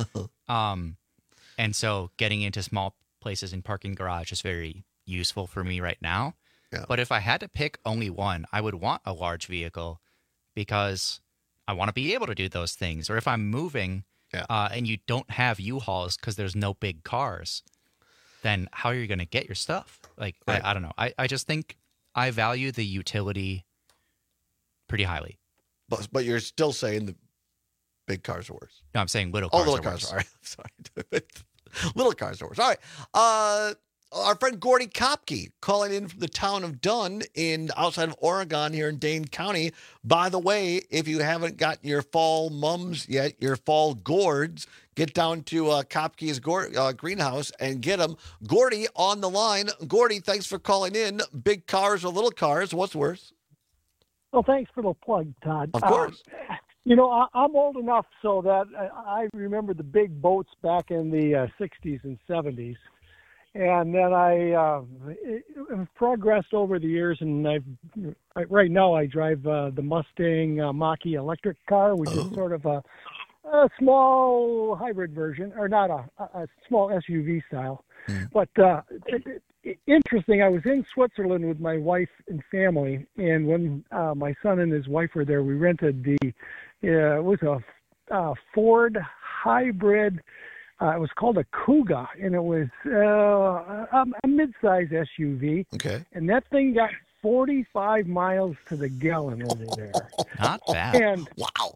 um, and so getting into small places in parking garage is very useful for me right now.
Yeah.
But if I had to pick only one, I would want a large vehicle because I want to be able to do those things. Or if I'm moving
Yeah.
uh, and you don't have U-Hauls because there's no big cars, then how are you going to get your stuff? Like,
Right.
I, I don't know. I, I just think I value the utility pretty highly.
But, but you're still saying the big cars are worse.
No, I'm saying little
Oh,
cars
little
are
cars.
worse.
All right. Sorry. Little cars are worse. All right. Uh, our friend Gordy Kopke calling in from the town of Dunn in outside of Oregon here in Dane County. By the way, if you haven't got your fall mums yet, your fall gourds, get down to uh, Kopke's gourd, uh, greenhouse and get them. Gordy on the line. Gordy, thanks for calling in. Big cars or little cars? What's worse?
Well, thanks for the plug, Todd.
Of course.
Uh, you know, I, I'm old enough so that I, I remember the big boats back in the uh, sixties and seventies. And then I uh, it, it progressed over the years, and I've right now I drive uh, the Mustang uh, Mach-E electric car, which
Oh.
is sort of a, a small hybrid version, or not a, a small S U V style. But uh, it, it, interesting, I was in Switzerland with my wife and family, and when uh, my son and his wife were there, we rented the, uh, it was a uh, Ford hybrid. Uh, it was called a Kuga, and it was uh, a, a mid-size S U V.
Okay.
And that thing got forty-five miles to the gallon over there.
Not bad.
And
wow.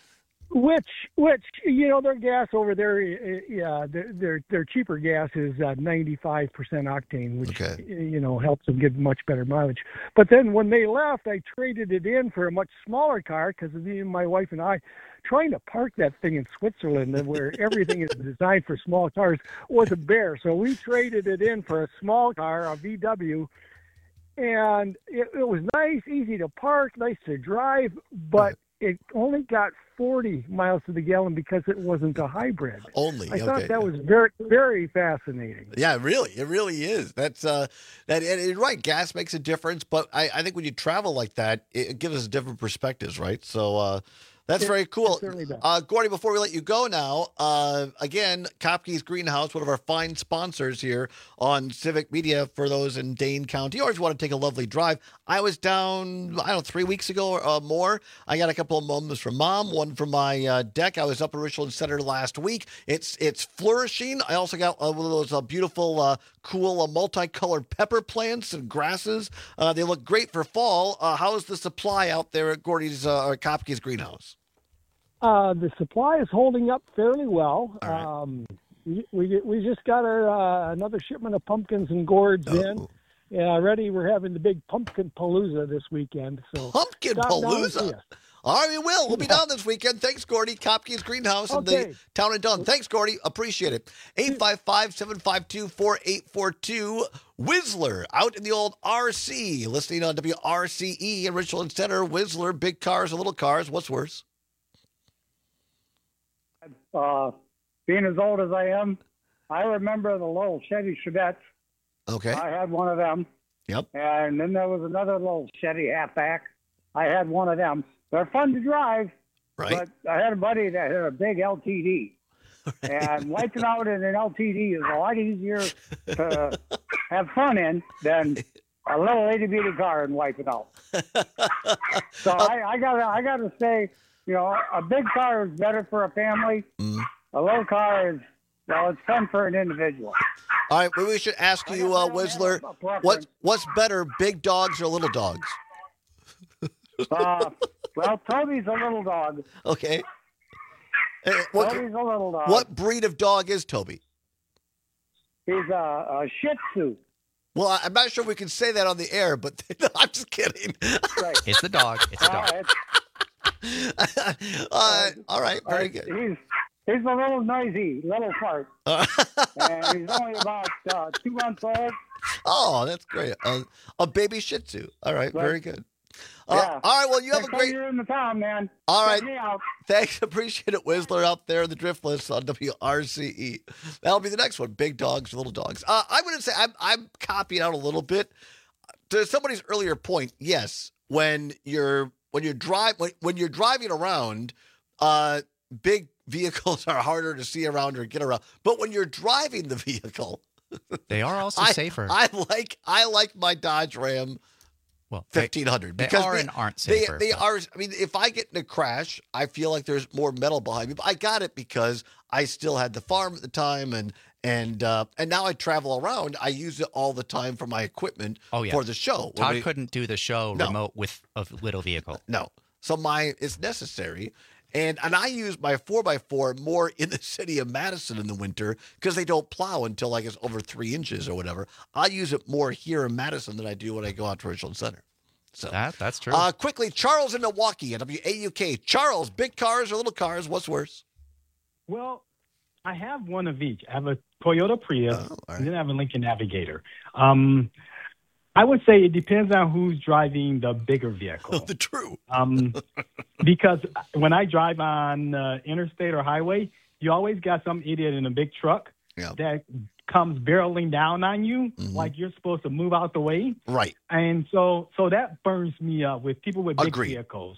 Which, which you know, their gas over there, uh, yeah, their their, their cheaper gas is uh, ninety-five percent octane, which
Okay.
you know helps them get much better mileage. But then when they left, I traded it in for a much smaller car because my wife and I trying to park that thing in Switzerland, where everything is designed for small cars, was a bear. So we traded it in for a small car, a V W. And it, it was nice, easy to park, nice to drive, but it only got forty miles to the gallon because it wasn't a hybrid.
Only.
I thought
okay.
that was very, very fascinating.
Yeah, really, it really is. That's uh, that. And you're right. Gas makes a difference, but I, I think when you travel like that, it gives us different perspectives, right? So uh, That's
It-
very cool.
it certainly does.
Uh, Gordy, before we let you go now, uh, again, Kopke's Greenhouse, one of our fine sponsors here on Civic Media for those in Dane County. You always want to take a lovely drive. I was down, I don't know, three weeks ago or uh, more. I got a couple of moments from Mom, one from my uh, deck. I was up at Richland Center last week. It's it's flourishing. I also got uh, one of those uh, beautiful, uh, cool, uh, multicolored pepper plants and grasses. Uh, they look great for fall. Uh, how is the supply out there at Gordy's uh, or Kopke's Greenhouse?
Uh, the supply is holding up fairly well. Um, we, we we just got our uh, another shipment of pumpkins and gourds in. Yeah, already we're having the big pumpkin palooza this weekend. So
Pumpkin
stop down and see
palooza.
us.
All right, we will. We'll be down this weekend. Thanks, Gordy. Kopke's Greenhouse in
Okay.
the town of Dunn. Thanks, Gordy. Appreciate it. eight five five, seven five two, four eight four two. Whistler out in the old R C. Listening on W R C E in Richland Center. Whistler, big cars or little cars. What's worse?
Uh, being as old as I am, I remember the little Chevy Chevettes.
Okay.
I had one of them.
Yep.
And then there was another little Chevy halfback. I had one of them. They're fun to drive.
Right.
But I had a buddy that had a big L T D. And wiping out in an L T D is a lot easier to have fun in than a little itty bitty car and wipe it out. So I, I gotta I gotta say, you know, a big car is better for a family.
Mm.
A little car is, well, it's fun for an individual.
All right, well, we should ask you, uh, Whistler, what, what's better, big dogs or little dogs?
Uh, well, Toby's a little dog.
Okay. Uh, what,
Toby's a little dog.
what breed of dog is Toby?
He's a, a Shih Tzu.
Well, I- I'm not sure we can say that on the air, but I'm just kidding.
Right.
It's the dog. It's the
Uh,
dog.
it's-
uh, all right, very
uh,
good.
He's he's a little noisy, little fart,
Uh,
and he's only about uh, two months old.
oh, that's great. Uh, a baby Shih Tzu. All right,
Right.
very good. Uh,
Yeah.
All right, well, you have a
Next time
great...
You're in the town, man.
All
Check
right.
me out.
Thanks. Appreciate it, Whistler, out there in the drift list on W R C E. That'll be the next one. Big dogs, little dogs. Uh, I'm going to say I'm, I'm copying out a little bit. To somebody's earlier point, yes, when you're when you're drive when, when you're driving around, uh, big vehicles are harder to see around or get around. But when you're driving the vehicle,
They are also
I,
safer.
I like I like my Dodge Ram
well, they-
fifteen hundred
they
because
are
they,
and aren't
they-
safer,
They,
but-
are. I mean, if I get in a crash, I feel like there's more metal behind me. But I got it because I still had the farm at the time, and and uh, and now I travel around. I use it all the time for my equipment.
Oh, yeah.
for the show. When
Todd
we-
couldn't do the show
No.
remote with a little vehicle.
No, so my it's necessary. And and I use my four by four more in the city of Madison in the winter because they don't plow until I guess over three inches or whatever. I use it more here in Madison than I do when I go out to Richland Center. So
That that's true.
Uh, quickly, Charles in Milwaukee at W A U K. Charles, big cars or little cars? What's worse?
Well, I have one of each. I have a Toyota Prius, and then I have a Lincoln Navigator. Um, I would say it depends on who's driving the bigger vehicle.
the true.
Um, because when I drive on uh, interstate or highway, you always got some idiot in a big truck
Yeah.
that comes barreling down on you
Mm-hmm.
like you're supposed to move out the way.
Right.
And so, so that burns me up with people with big
Agreed.
vehicles.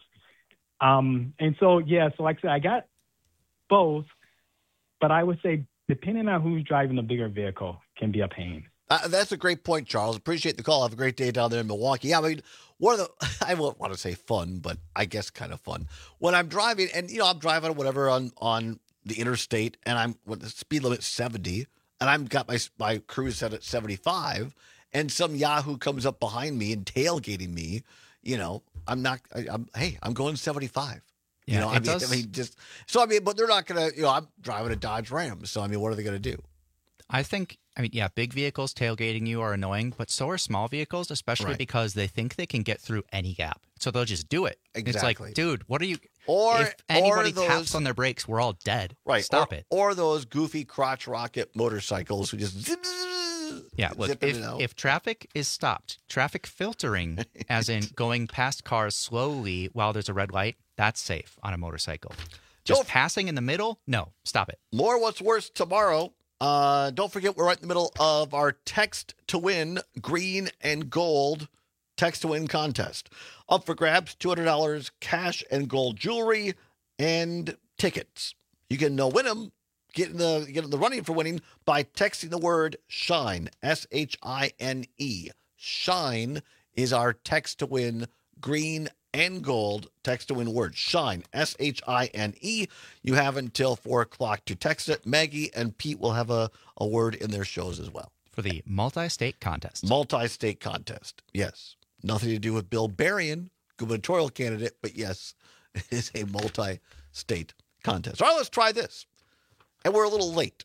Um, and so, yeah, so like I said, I got both, but I would say depending on who's driving the bigger vehicle can be a pain.
Uh, that's a great point, Charles. Appreciate the call. Have a great day down there in Milwaukee. Yeah, I mean, one of the, I won't want to say fun, but I guess kind of fun. When I'm driving, and, you know, I'm driving whatever on, on the interstate, and I'm, with the speed limit seventy, and I've got my, my cruise set at seventy-five, and some Yahoo comes up behind me and tailgating me, you know, I'm not, I, I'm, hey, I'm going seventy-five. You
Yeah,
know,
it
I mean,
does-
I mean, just, so I mean, but they're not going to, you know, I'm driving a Dodge Ram. So, I mean, what are they going to do?
I think, I mean, yeah, big vehicles tailgating you are annoying, but so are small vehicles, especially
Right.
because they think they can get through any gap. So they'll just do it. It's
Exactly.
like, dude, what are you?
Or-
if anybody
or those-
taps on their brakes, we're all dead.
Right.
Stop
or,
it.
Or those goofy crotch rocket motorcycles who just zip, zip,
Yeah, look,
zip in
if,
and out.
if traffic is stopped, traffic filtering, as in going past cars slowly while there's a red light, that's safe on a motorcycle. Just
Don't-
passing in the middle? No, stop it.
More What's Worse tomorrow. Uh, don't forget, we're right in the middle of our Text to Win green and gold Text to Win contest. Up for grabs, two hundred dollars cash and gold jewelry. and tickets. You can uh, win them, get in, the, get in the running for winning by texting the word SHINE, S H I N E. SHINE is our text to win, green and gold text to win word. SHINE, S H I N E. You have until four o'clock to text it. Maggie and Pete will have a, a word in their shows as well.
For the multi-state contest.
Multi-state contest, yes. Nothing to do with Bill Berrien, gubernatorial candidate, but yes, it is a multi-state contest. All right, let's try this. And we're a little late,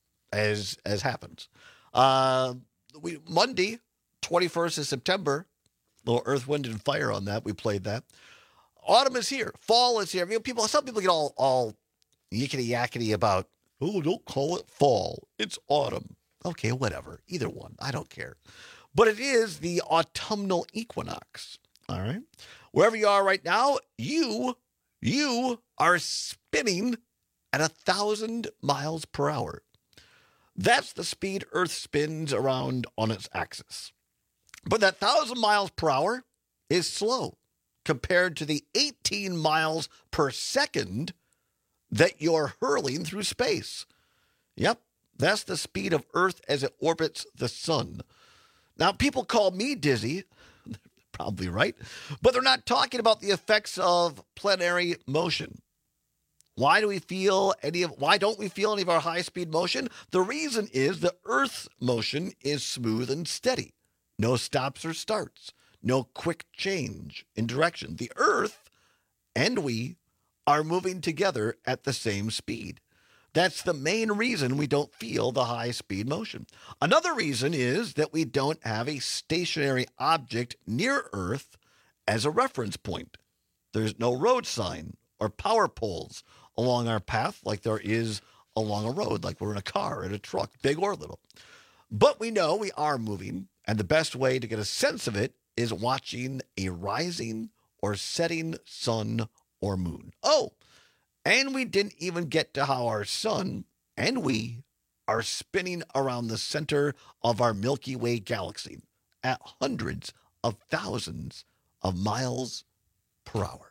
as as happens. Uh, we Monday, twenty-first of September, little Earth, Wind, and Fire on that. We played that. Autumn is here. Fall is here. You know, people, some people get all, all yickety-yackety about, oh, don't call it fall. It's autumn. Okay, whatever. Either one. I don't care. But it is the autumnal equinox. All right? Wherever you are right now, you, you are spinning at a thousand miles per hour. That's the speed Earth spins around on its axis. But that thousand miles per hour is slow compared to the eighteen miles per second that you're hurling through space. Yep, that's the speed of Earth as it orbits the sun. Now, people call me dizzy. Probably right. But they're not talking about the effects of planetary motion. Why do we feel any of why don't we feel any of our high-speed motion? The reason is the Earth's motion is smooth and steady. No stops or starts. No quick change in direction. The Earth and we are moving together at the same speed. That's the main reason we don't feel the high-speed motion. Another reason is that we don't have a stationary object near Earth as a reference point. There's no road sign or power poles along our path like there is along a road, like we're in a car, in a truck, big or little. But we know we are moving, and the best way to get a sense of it is watching a rising or setting sun or moon. Oh, and we didn't even get to how our sun and we are spinning around the center of our Milky Way galaxy at hundreds of thousands of miles per hour.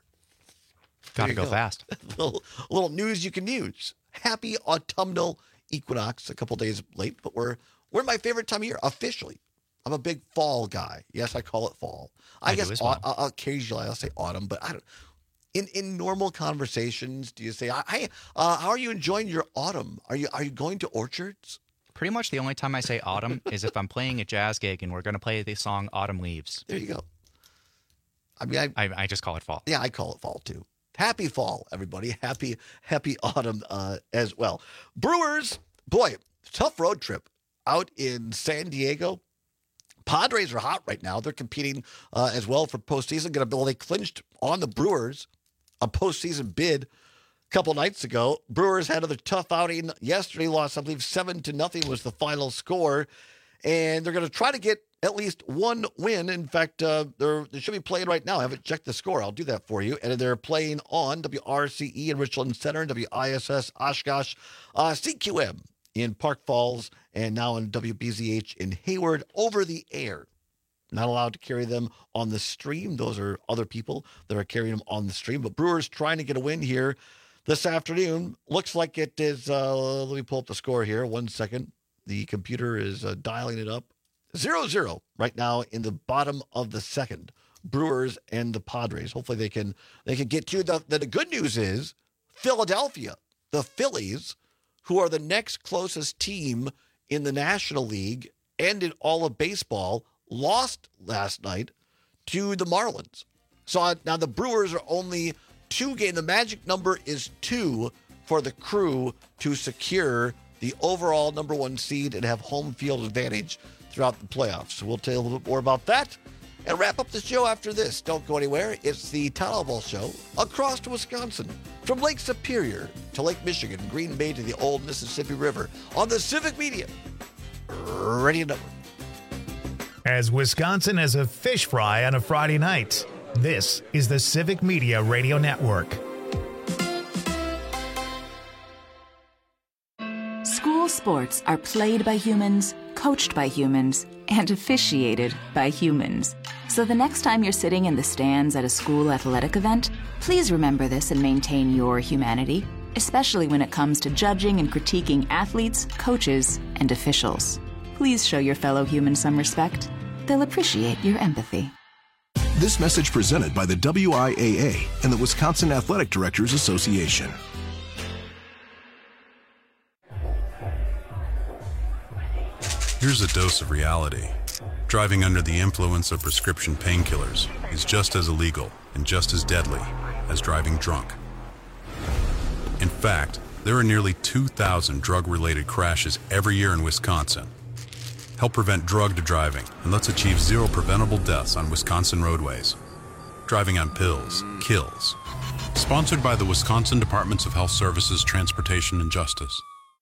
Got to go, go fast.
a little, a little news you can use. Happy autumnal equinox. A couple days late, but we're we're in my favorite time of year officially. I'm a big fall guy. Yes, I call it fall. I, I guess au- well. occasionally I'll say autumn, but I don't. In in normal conversations, do you say, "Hey, uh, how are you enjoying your autumn? Are you are you going to orchards?"
Pretty much the only time I say autumn is if I'm playing a jazz gig and we're going to play the song "Autumn Leaves."
There you go. I mean, I,
I I just call it fall.
Yeah, I call it fall too. Happy fall, everybody. Happy happy autumn uh, as well. Brewers, boy, tough road trip out in San Diego. Padres are hot right now. They're competing uh, as well for postseason. Going to well, they clinched on the Brewers a postseason bid a couple nights ago. Brewers had another tough outing yesterday. Lost, I believe, seven to nothing was the final score, and they're going to try to get at least one win. In fact, uh, they're, they should be playing right now. I haven't checked the score. I'll do that for you. And they're playing on W R C E in Richland Center and W I S S Oshkosh, uh, C Q M in Park Falls, and now in W B Z H in Hayward over the air. Not allowed to carry them on the stream. Those are other people that are carrying them on the stream. But Brewers trying to get a win here this afternoon. Looks like it is, uh, let me pull up the score here. One second. The computer is uh, dialing it up. zero zero right now in the bottom of the second. Brewers and the Padres. Hopefully they can they can get to the, the, the good news is Philadelphia, the Phillies, who are the next closest team in the National League and in all of baseball, lost last night to the Marlins. So uh, now the Brewers are only two games. The magic number is two for the Crew to secure the overall number one seed and have home field advantage throughout the playoffs. So we'll tell you a little bit more about that and wrap up the show after this. Don't go anywhere. It's the Town Hall Show across to Wisconsin, from Lake Superior to Lake Michigan, Green Bay to the old Mississippi River on the Civic Media Radio Network.
As Wisconsin has a fish fry on a Friday night, this is the Civic Media Radio Network.
School sports are played by humans, coached by humans, and officiated by humans.
So the next time you're sitting in the stands at a school athletic event, please remember this and maintain your humanity, especially when it comes to judging and critiquing athletes, coaches, and officials. Please show your fellow humans some respect. They'll appreciate your empathy.
This message presented by the W I A A and the Wisconsin Athletic Directors Association.
Here's a dose of reality. Driving under the influence of prescription painkillers is just as illegal and just as deadly as driving drunk. In fact, there are nearly two thousand drug-related crashes every year in Wisconsin. Help prevent drug driving and let's achieve zero preventable deaths on Wisconsin roadways. Driving on pills kills. Sponsored by the Wisconsin Departments of Health Services, Transportation, and Justice.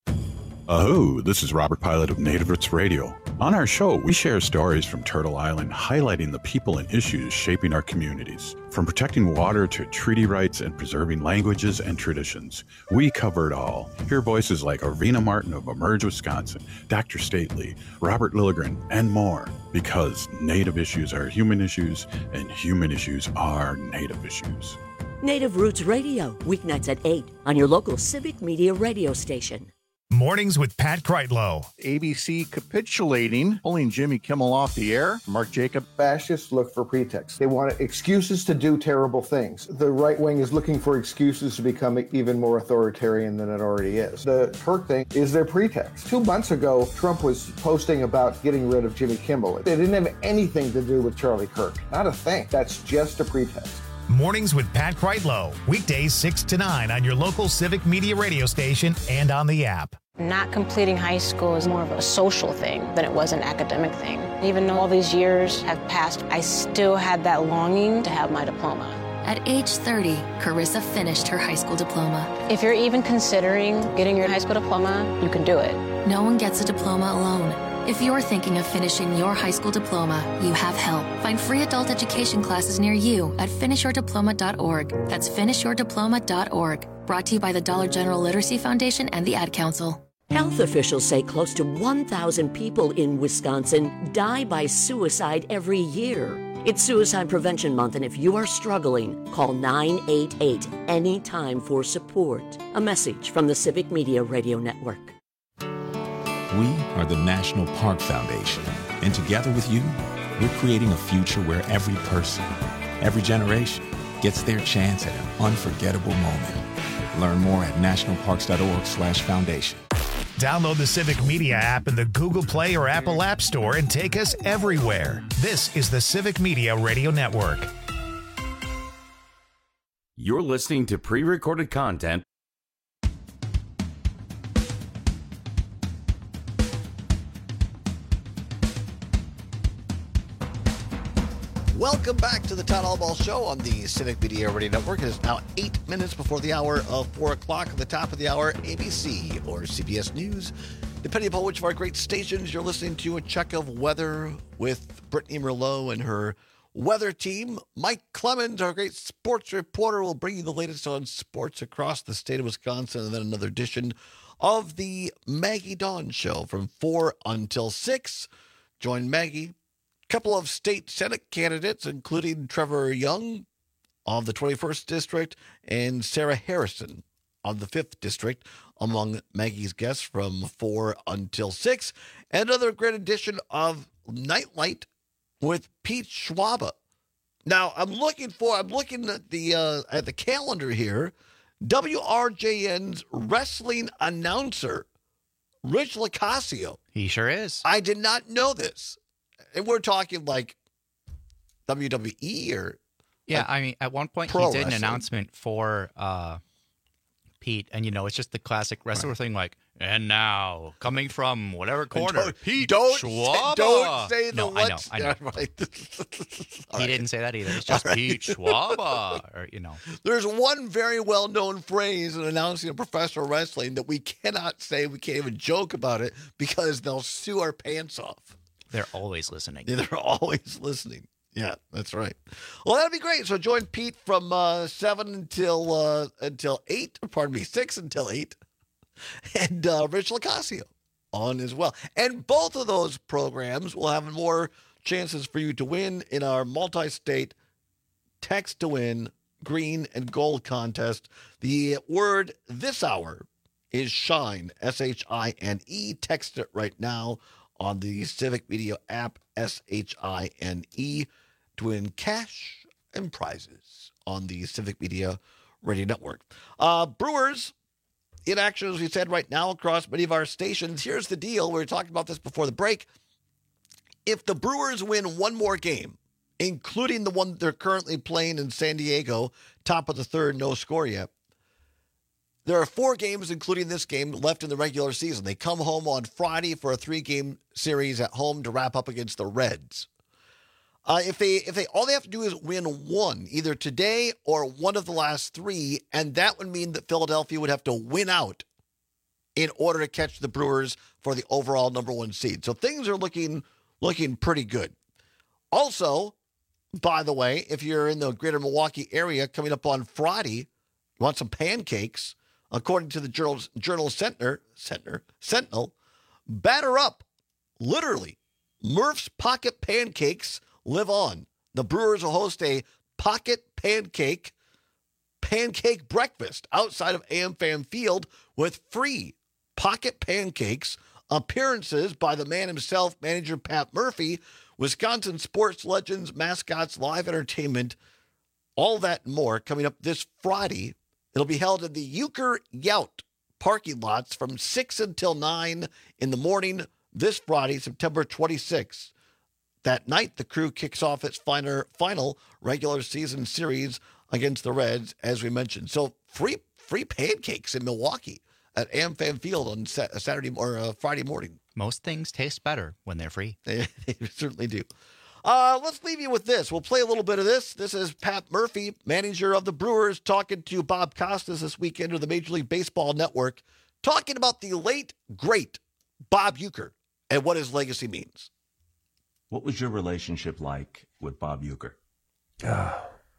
Oh, this is Robert Pilot of Native Roots Radio. On our show, we share stories from Turtle Island, highlighting the people and issues shaping our communities. From protecting water to treaty rights and preserving languages and traditions, we cover it all. Hear voices like Arvina Martin of Emerge Wisconsin, Doctor Stately, Robert Lilligren, and more. Because Native issues are human issues, and human issues are Native issues.
Native Roots Radio, weeknights at eight on your local Civic Media radio station.
Mornings with Pat Kreitlow.
A B C capitulating, pulling Jimmy Kimmel off the air. Mark Jacob.
Fascists look for pretexts. They want excuses to do terrible things. The right wing is looking for excuses to become even more authoritarian than it already is. The Kirk thing is their pretext. Two months ago, Trump was posting about getting rid of Jimmy Kimmel. It didn't have anything to do with Charlie Kirk. Not a thing. That's just a pretext.
Mornings with Pat Kreitlow. Weekdays six to nine on your local Civic Media radio station and on the app.
Not completing high school is more of a social thing than it was an academic thing. Even though all these years have passed, I still had that longing to have my diploma.
At age thirty, Carissa finished her high school diploma.
If you're even considering getting your high school diploma, you can do it.
No one gets a diploma alone. If you're thinking of finishing your high school diploma, you have help. Find free adult education classes near you at finish your diploma dot org. That's finish your diploma dot org. Brought to you by the Dollar General Literacy Foundation and the Ad Council.
Health officials say close to one thousand people in Wisconsin die by suicide every year. It's Suicide Prevention Month, and if you are struggling, call nine eight eight anytime for support. A message from the Civic Media Radio Network.
We are the National Park Foundation, and together with you, we're creating a future where every person, every generation, gets their chance at an unforgettable moment. Learn more at national parks dot org slash foundation.
Download the Civic Media app in the Google Play or Apple App Store and take us everywhere. This is the Civic Media Radio Network.
You're listening to pre-recorded content.
Welcome back to the Town Hall Ball Show on the Civic Media Radio Network. It is now eight minutes before the hour of four o'clock. At the top of the hour, A B C or C B S News. Depending upon which of our great stations you're listening to, a check of weather with Brittany Merlot and her weather team. Mike Clemens, our great sports reporter, will bring you the latest on sports across the state of Wisconsin, and then another edition of the Maggie Dawn Show from four until six. Join Maggie. Couple of state Senate candidates, including Trevor Young of the twenty-first District and Sarah Harrison of the fifth District, among Maggie's guests from four until six. And another great edition of Nightlight with Pete Schwaba. Now, I'm looking for, I'm looking at the, uh, at the calendar here. W R J N's wrestling announcer, Rich Lacasio.
He sure is.
I did not know this. And we're talking like W W E or
yeah.
like
I mean, at one point he did
wrestling.
an announcement for uh, Pete, and you know, it's just the classic wrestler right. thing, like, and now coming from whatever corner,
don't,
Pete
don't
Schwaba.
Say, don't say the
no,
what's,
I know, I know.
Right.
he
right.
didn't say that either. It's just
right.
Pete Schwaba, or you know.
There's one very well-known phrase in announcing a professional wrestling that we cannot say. We can't even joke about it because they'll sue our pants off.
They're always listening.
Yeah, they're always listening. Yeah, that's right. Well, that'd be great. So join Pete from uh, seven until uh, until eight. Or pardon me, six until eight, and uh, Rich Lacasio on as well. And both of those programs will have more chances for you to win in our multi-state text to win green and gold contest. The word this hour is shine, S H I N E. Text it right now on the Civic Media app, S H I N E, to win cash and prizes on the Civic Media Radio Network. Uh, Brewers in action, as we said, right now across many of our stations. Here's the deal. We were talking about this before the break. If the Brewers win one more game, including the one they're currently playing in San Diego, top of the third, no score yet, there are four games, including this game, left in the regular season. They come home on Friday for a three-game series at home to wrap up against the Reds. Uh, if they, if they, all they have to do is win one, either today or one of the last three, and that would mean that Philadelphia would have to win out in order to catch the Brewers for the overall number one seed. So things are looking looking pretty good. Also, by the way, if you're in the greater Milwaukee area coming up on Friday, you want some pancakes, according to the Journal, Journal Sentinel, Sentinel, Sentinel, batter up, literally. Murph's Pocket Pancakes live on. The Brewers will host a pocket pancake pancake breakfast outside of AmFam Field with free pocket pancakes, appearances by the man himself, manager Pat Murphy, Wisconsin sports legends, mascots, live entertainment, all that and more coming up this Friday. It'll be held in the Euchre Yount parking lots from six until nine in the morning this Friday, September twenty-sixth. That night, the Crew kicks off its final, final regular season series against the Reds, as we mentioned. So free free pancakes in Milwaukee at AmFam Field on Saturday or uh, Friday morning.
Most things taste better when they're free.
They, they certainly do. Uh, let's leave you with this. We'll play a little bit of this. This is Pat Murphy, manager of the Brewers, talking to Bob Costas this weekend of the Major League Baseball Network, talking about the late, great Bob Uecker and what his legacy means.
What was your relationship like with Bob Uecker?
Uh,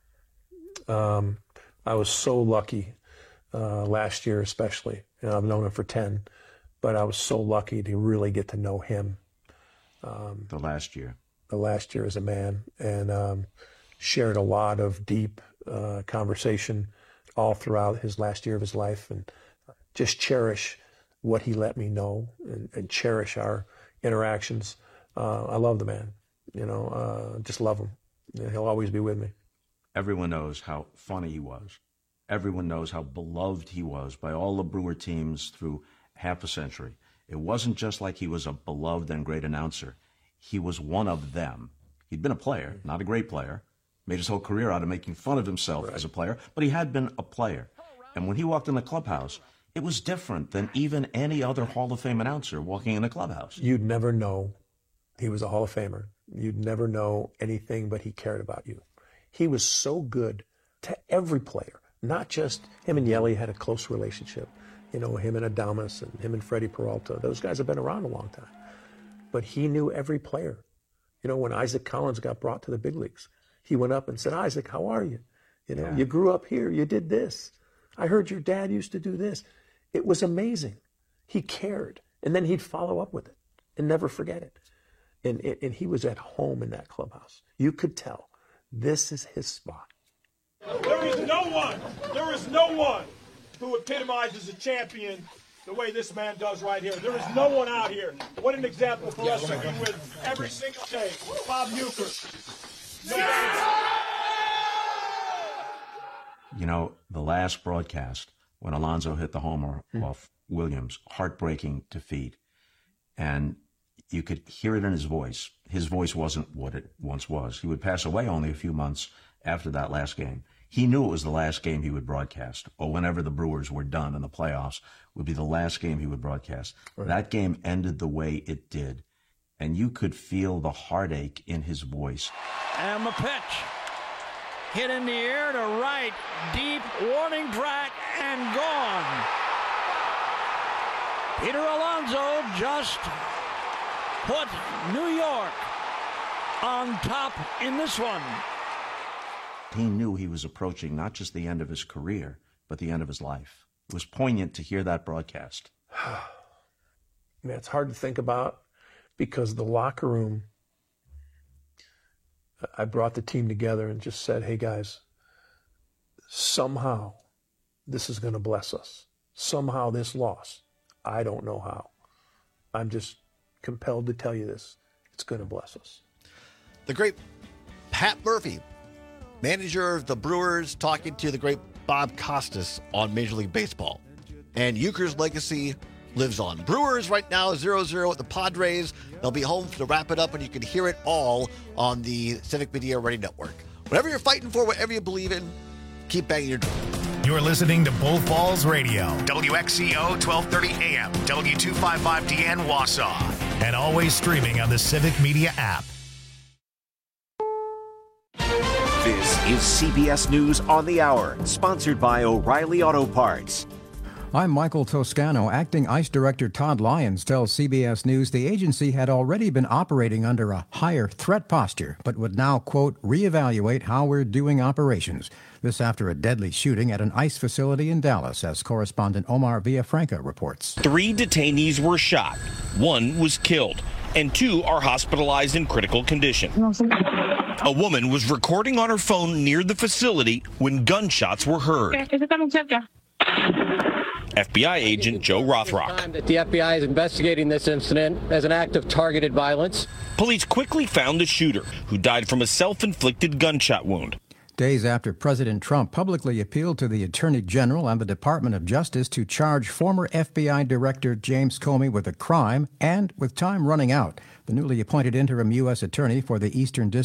um, I was so lucky uh, last year, especially. You know, I've known him for ten, but I was so lucky to really get to know him. Um,
the last year.
The last year as a man, and um, shared a lot of deep uh, conversation all throughout his last year of his life, and just cherish what he let me know and, and cherish our interactions. Uh, I love the man, you know, uh, just love him. You know, he'll always be with me.
Everyone knows how funny he was. Everyone knows how beloved he was by all the Brewer teams through half a century. It wasn't just like he was a beloved and great announcer. He was one of them. He'd been a player, not a great player, made his whole career out of making fun of himself right. as a player, but he had been a player. And when he walked in the clubhouse, it was different than even any other Hall of Fame announcer walking in the clubhouse.
You'd never know he was a Hall of Famer. You'd never know anything but he cared about you. He was so good to every player, not just him and Yelly had a close relationship. You know, him and Adames and him and Freddie Peralta. Those guys have been around a long time. But he knew every player. You know, when Isaac Collins got brought to the big leagues, he went up and said, Isaac, how are you? You know, yeah. you grew up here. You did this. I heard your dad used to do this. It was amazing. He cared. And then he'd follow up with it and never forget it. And, and he was at home in that clubhouse. You could tell this is his spot.
There is no one, there is no one who epitomizes a champion the way this man does right here. There is no one out here. What an example for us to be with every single day. Bob Uecker. No
you know, the last broadcast, when Alonso hit the homer mm-hmm. off Williams, heartbreaking defeat. And you could hear it in his voice. His voice wasn't what it once was. He would pass away only a few months after that last game. He knew it was the last game he would broadcast, or whenever the Brewers were done in the playoffs, would be the last game he would broadcast. Right. That game ended the way it did, and you could feel the heartache in his voice.
And the pitch. Hit in the air to right, deep, warning track, and gone. Peter Alonso just put New York on top in this one.
He knew he was approaching not just the end of his career, but the end of his life. It was poignant to hear that broadcast.
Man, it's hard to think about because the locker room I brought the team together and just said, hey, guys, somehow this is going to bless us. Somehow this loss, I don't know how. I'm just compelled to tell you this. It's going to bless us.
The great Pat Murphy, manager of the Brewers, talking to the great Bob Costas on Major League Baseball. And Euchre's legacy lives on. Brewers right now zero zero at the Padres. They'll be home to wrap it up, and you can hear it all on the Civic Media Radio Network. Whatever you're fighting for, whatever you believe in, keep banging your drum.
You're listening to Bull Falls Radio, W X C O twelve thirty A M, W two fifty-five D N Wausau, and always streaming on the Civic Media app.
This is C B S News on the Hour, sponsored by O'Reilly Auto Parts.
I'm Michael Toscano. Acting ICE Director Todd Lyons tells C B S News the agency had already been operating under a higher threat posture, but would now, quote, reevaluate how we're doing operations. This after a deadly shooting at an ICE facility in Dallas, as correspondent Omar Villafranca reports.
Three detainees were shot. One was killed, and two are hospitalized in critical condition. A woman was recording on her phone near the facility when gunshots were heard. F B I agent Joe Rothrock.
That the F B I is investigating this incident as an act of targeted violence.
Police quickly found the shooter, who died from a self-inflicted gunshot wound.
Days after President Trump publicly appealed to the Attorney General and the Department of Justice to charge former F B I Director James Comey with a crime, and with time running out, the newly appointed interim U S Attorney for the Eastern District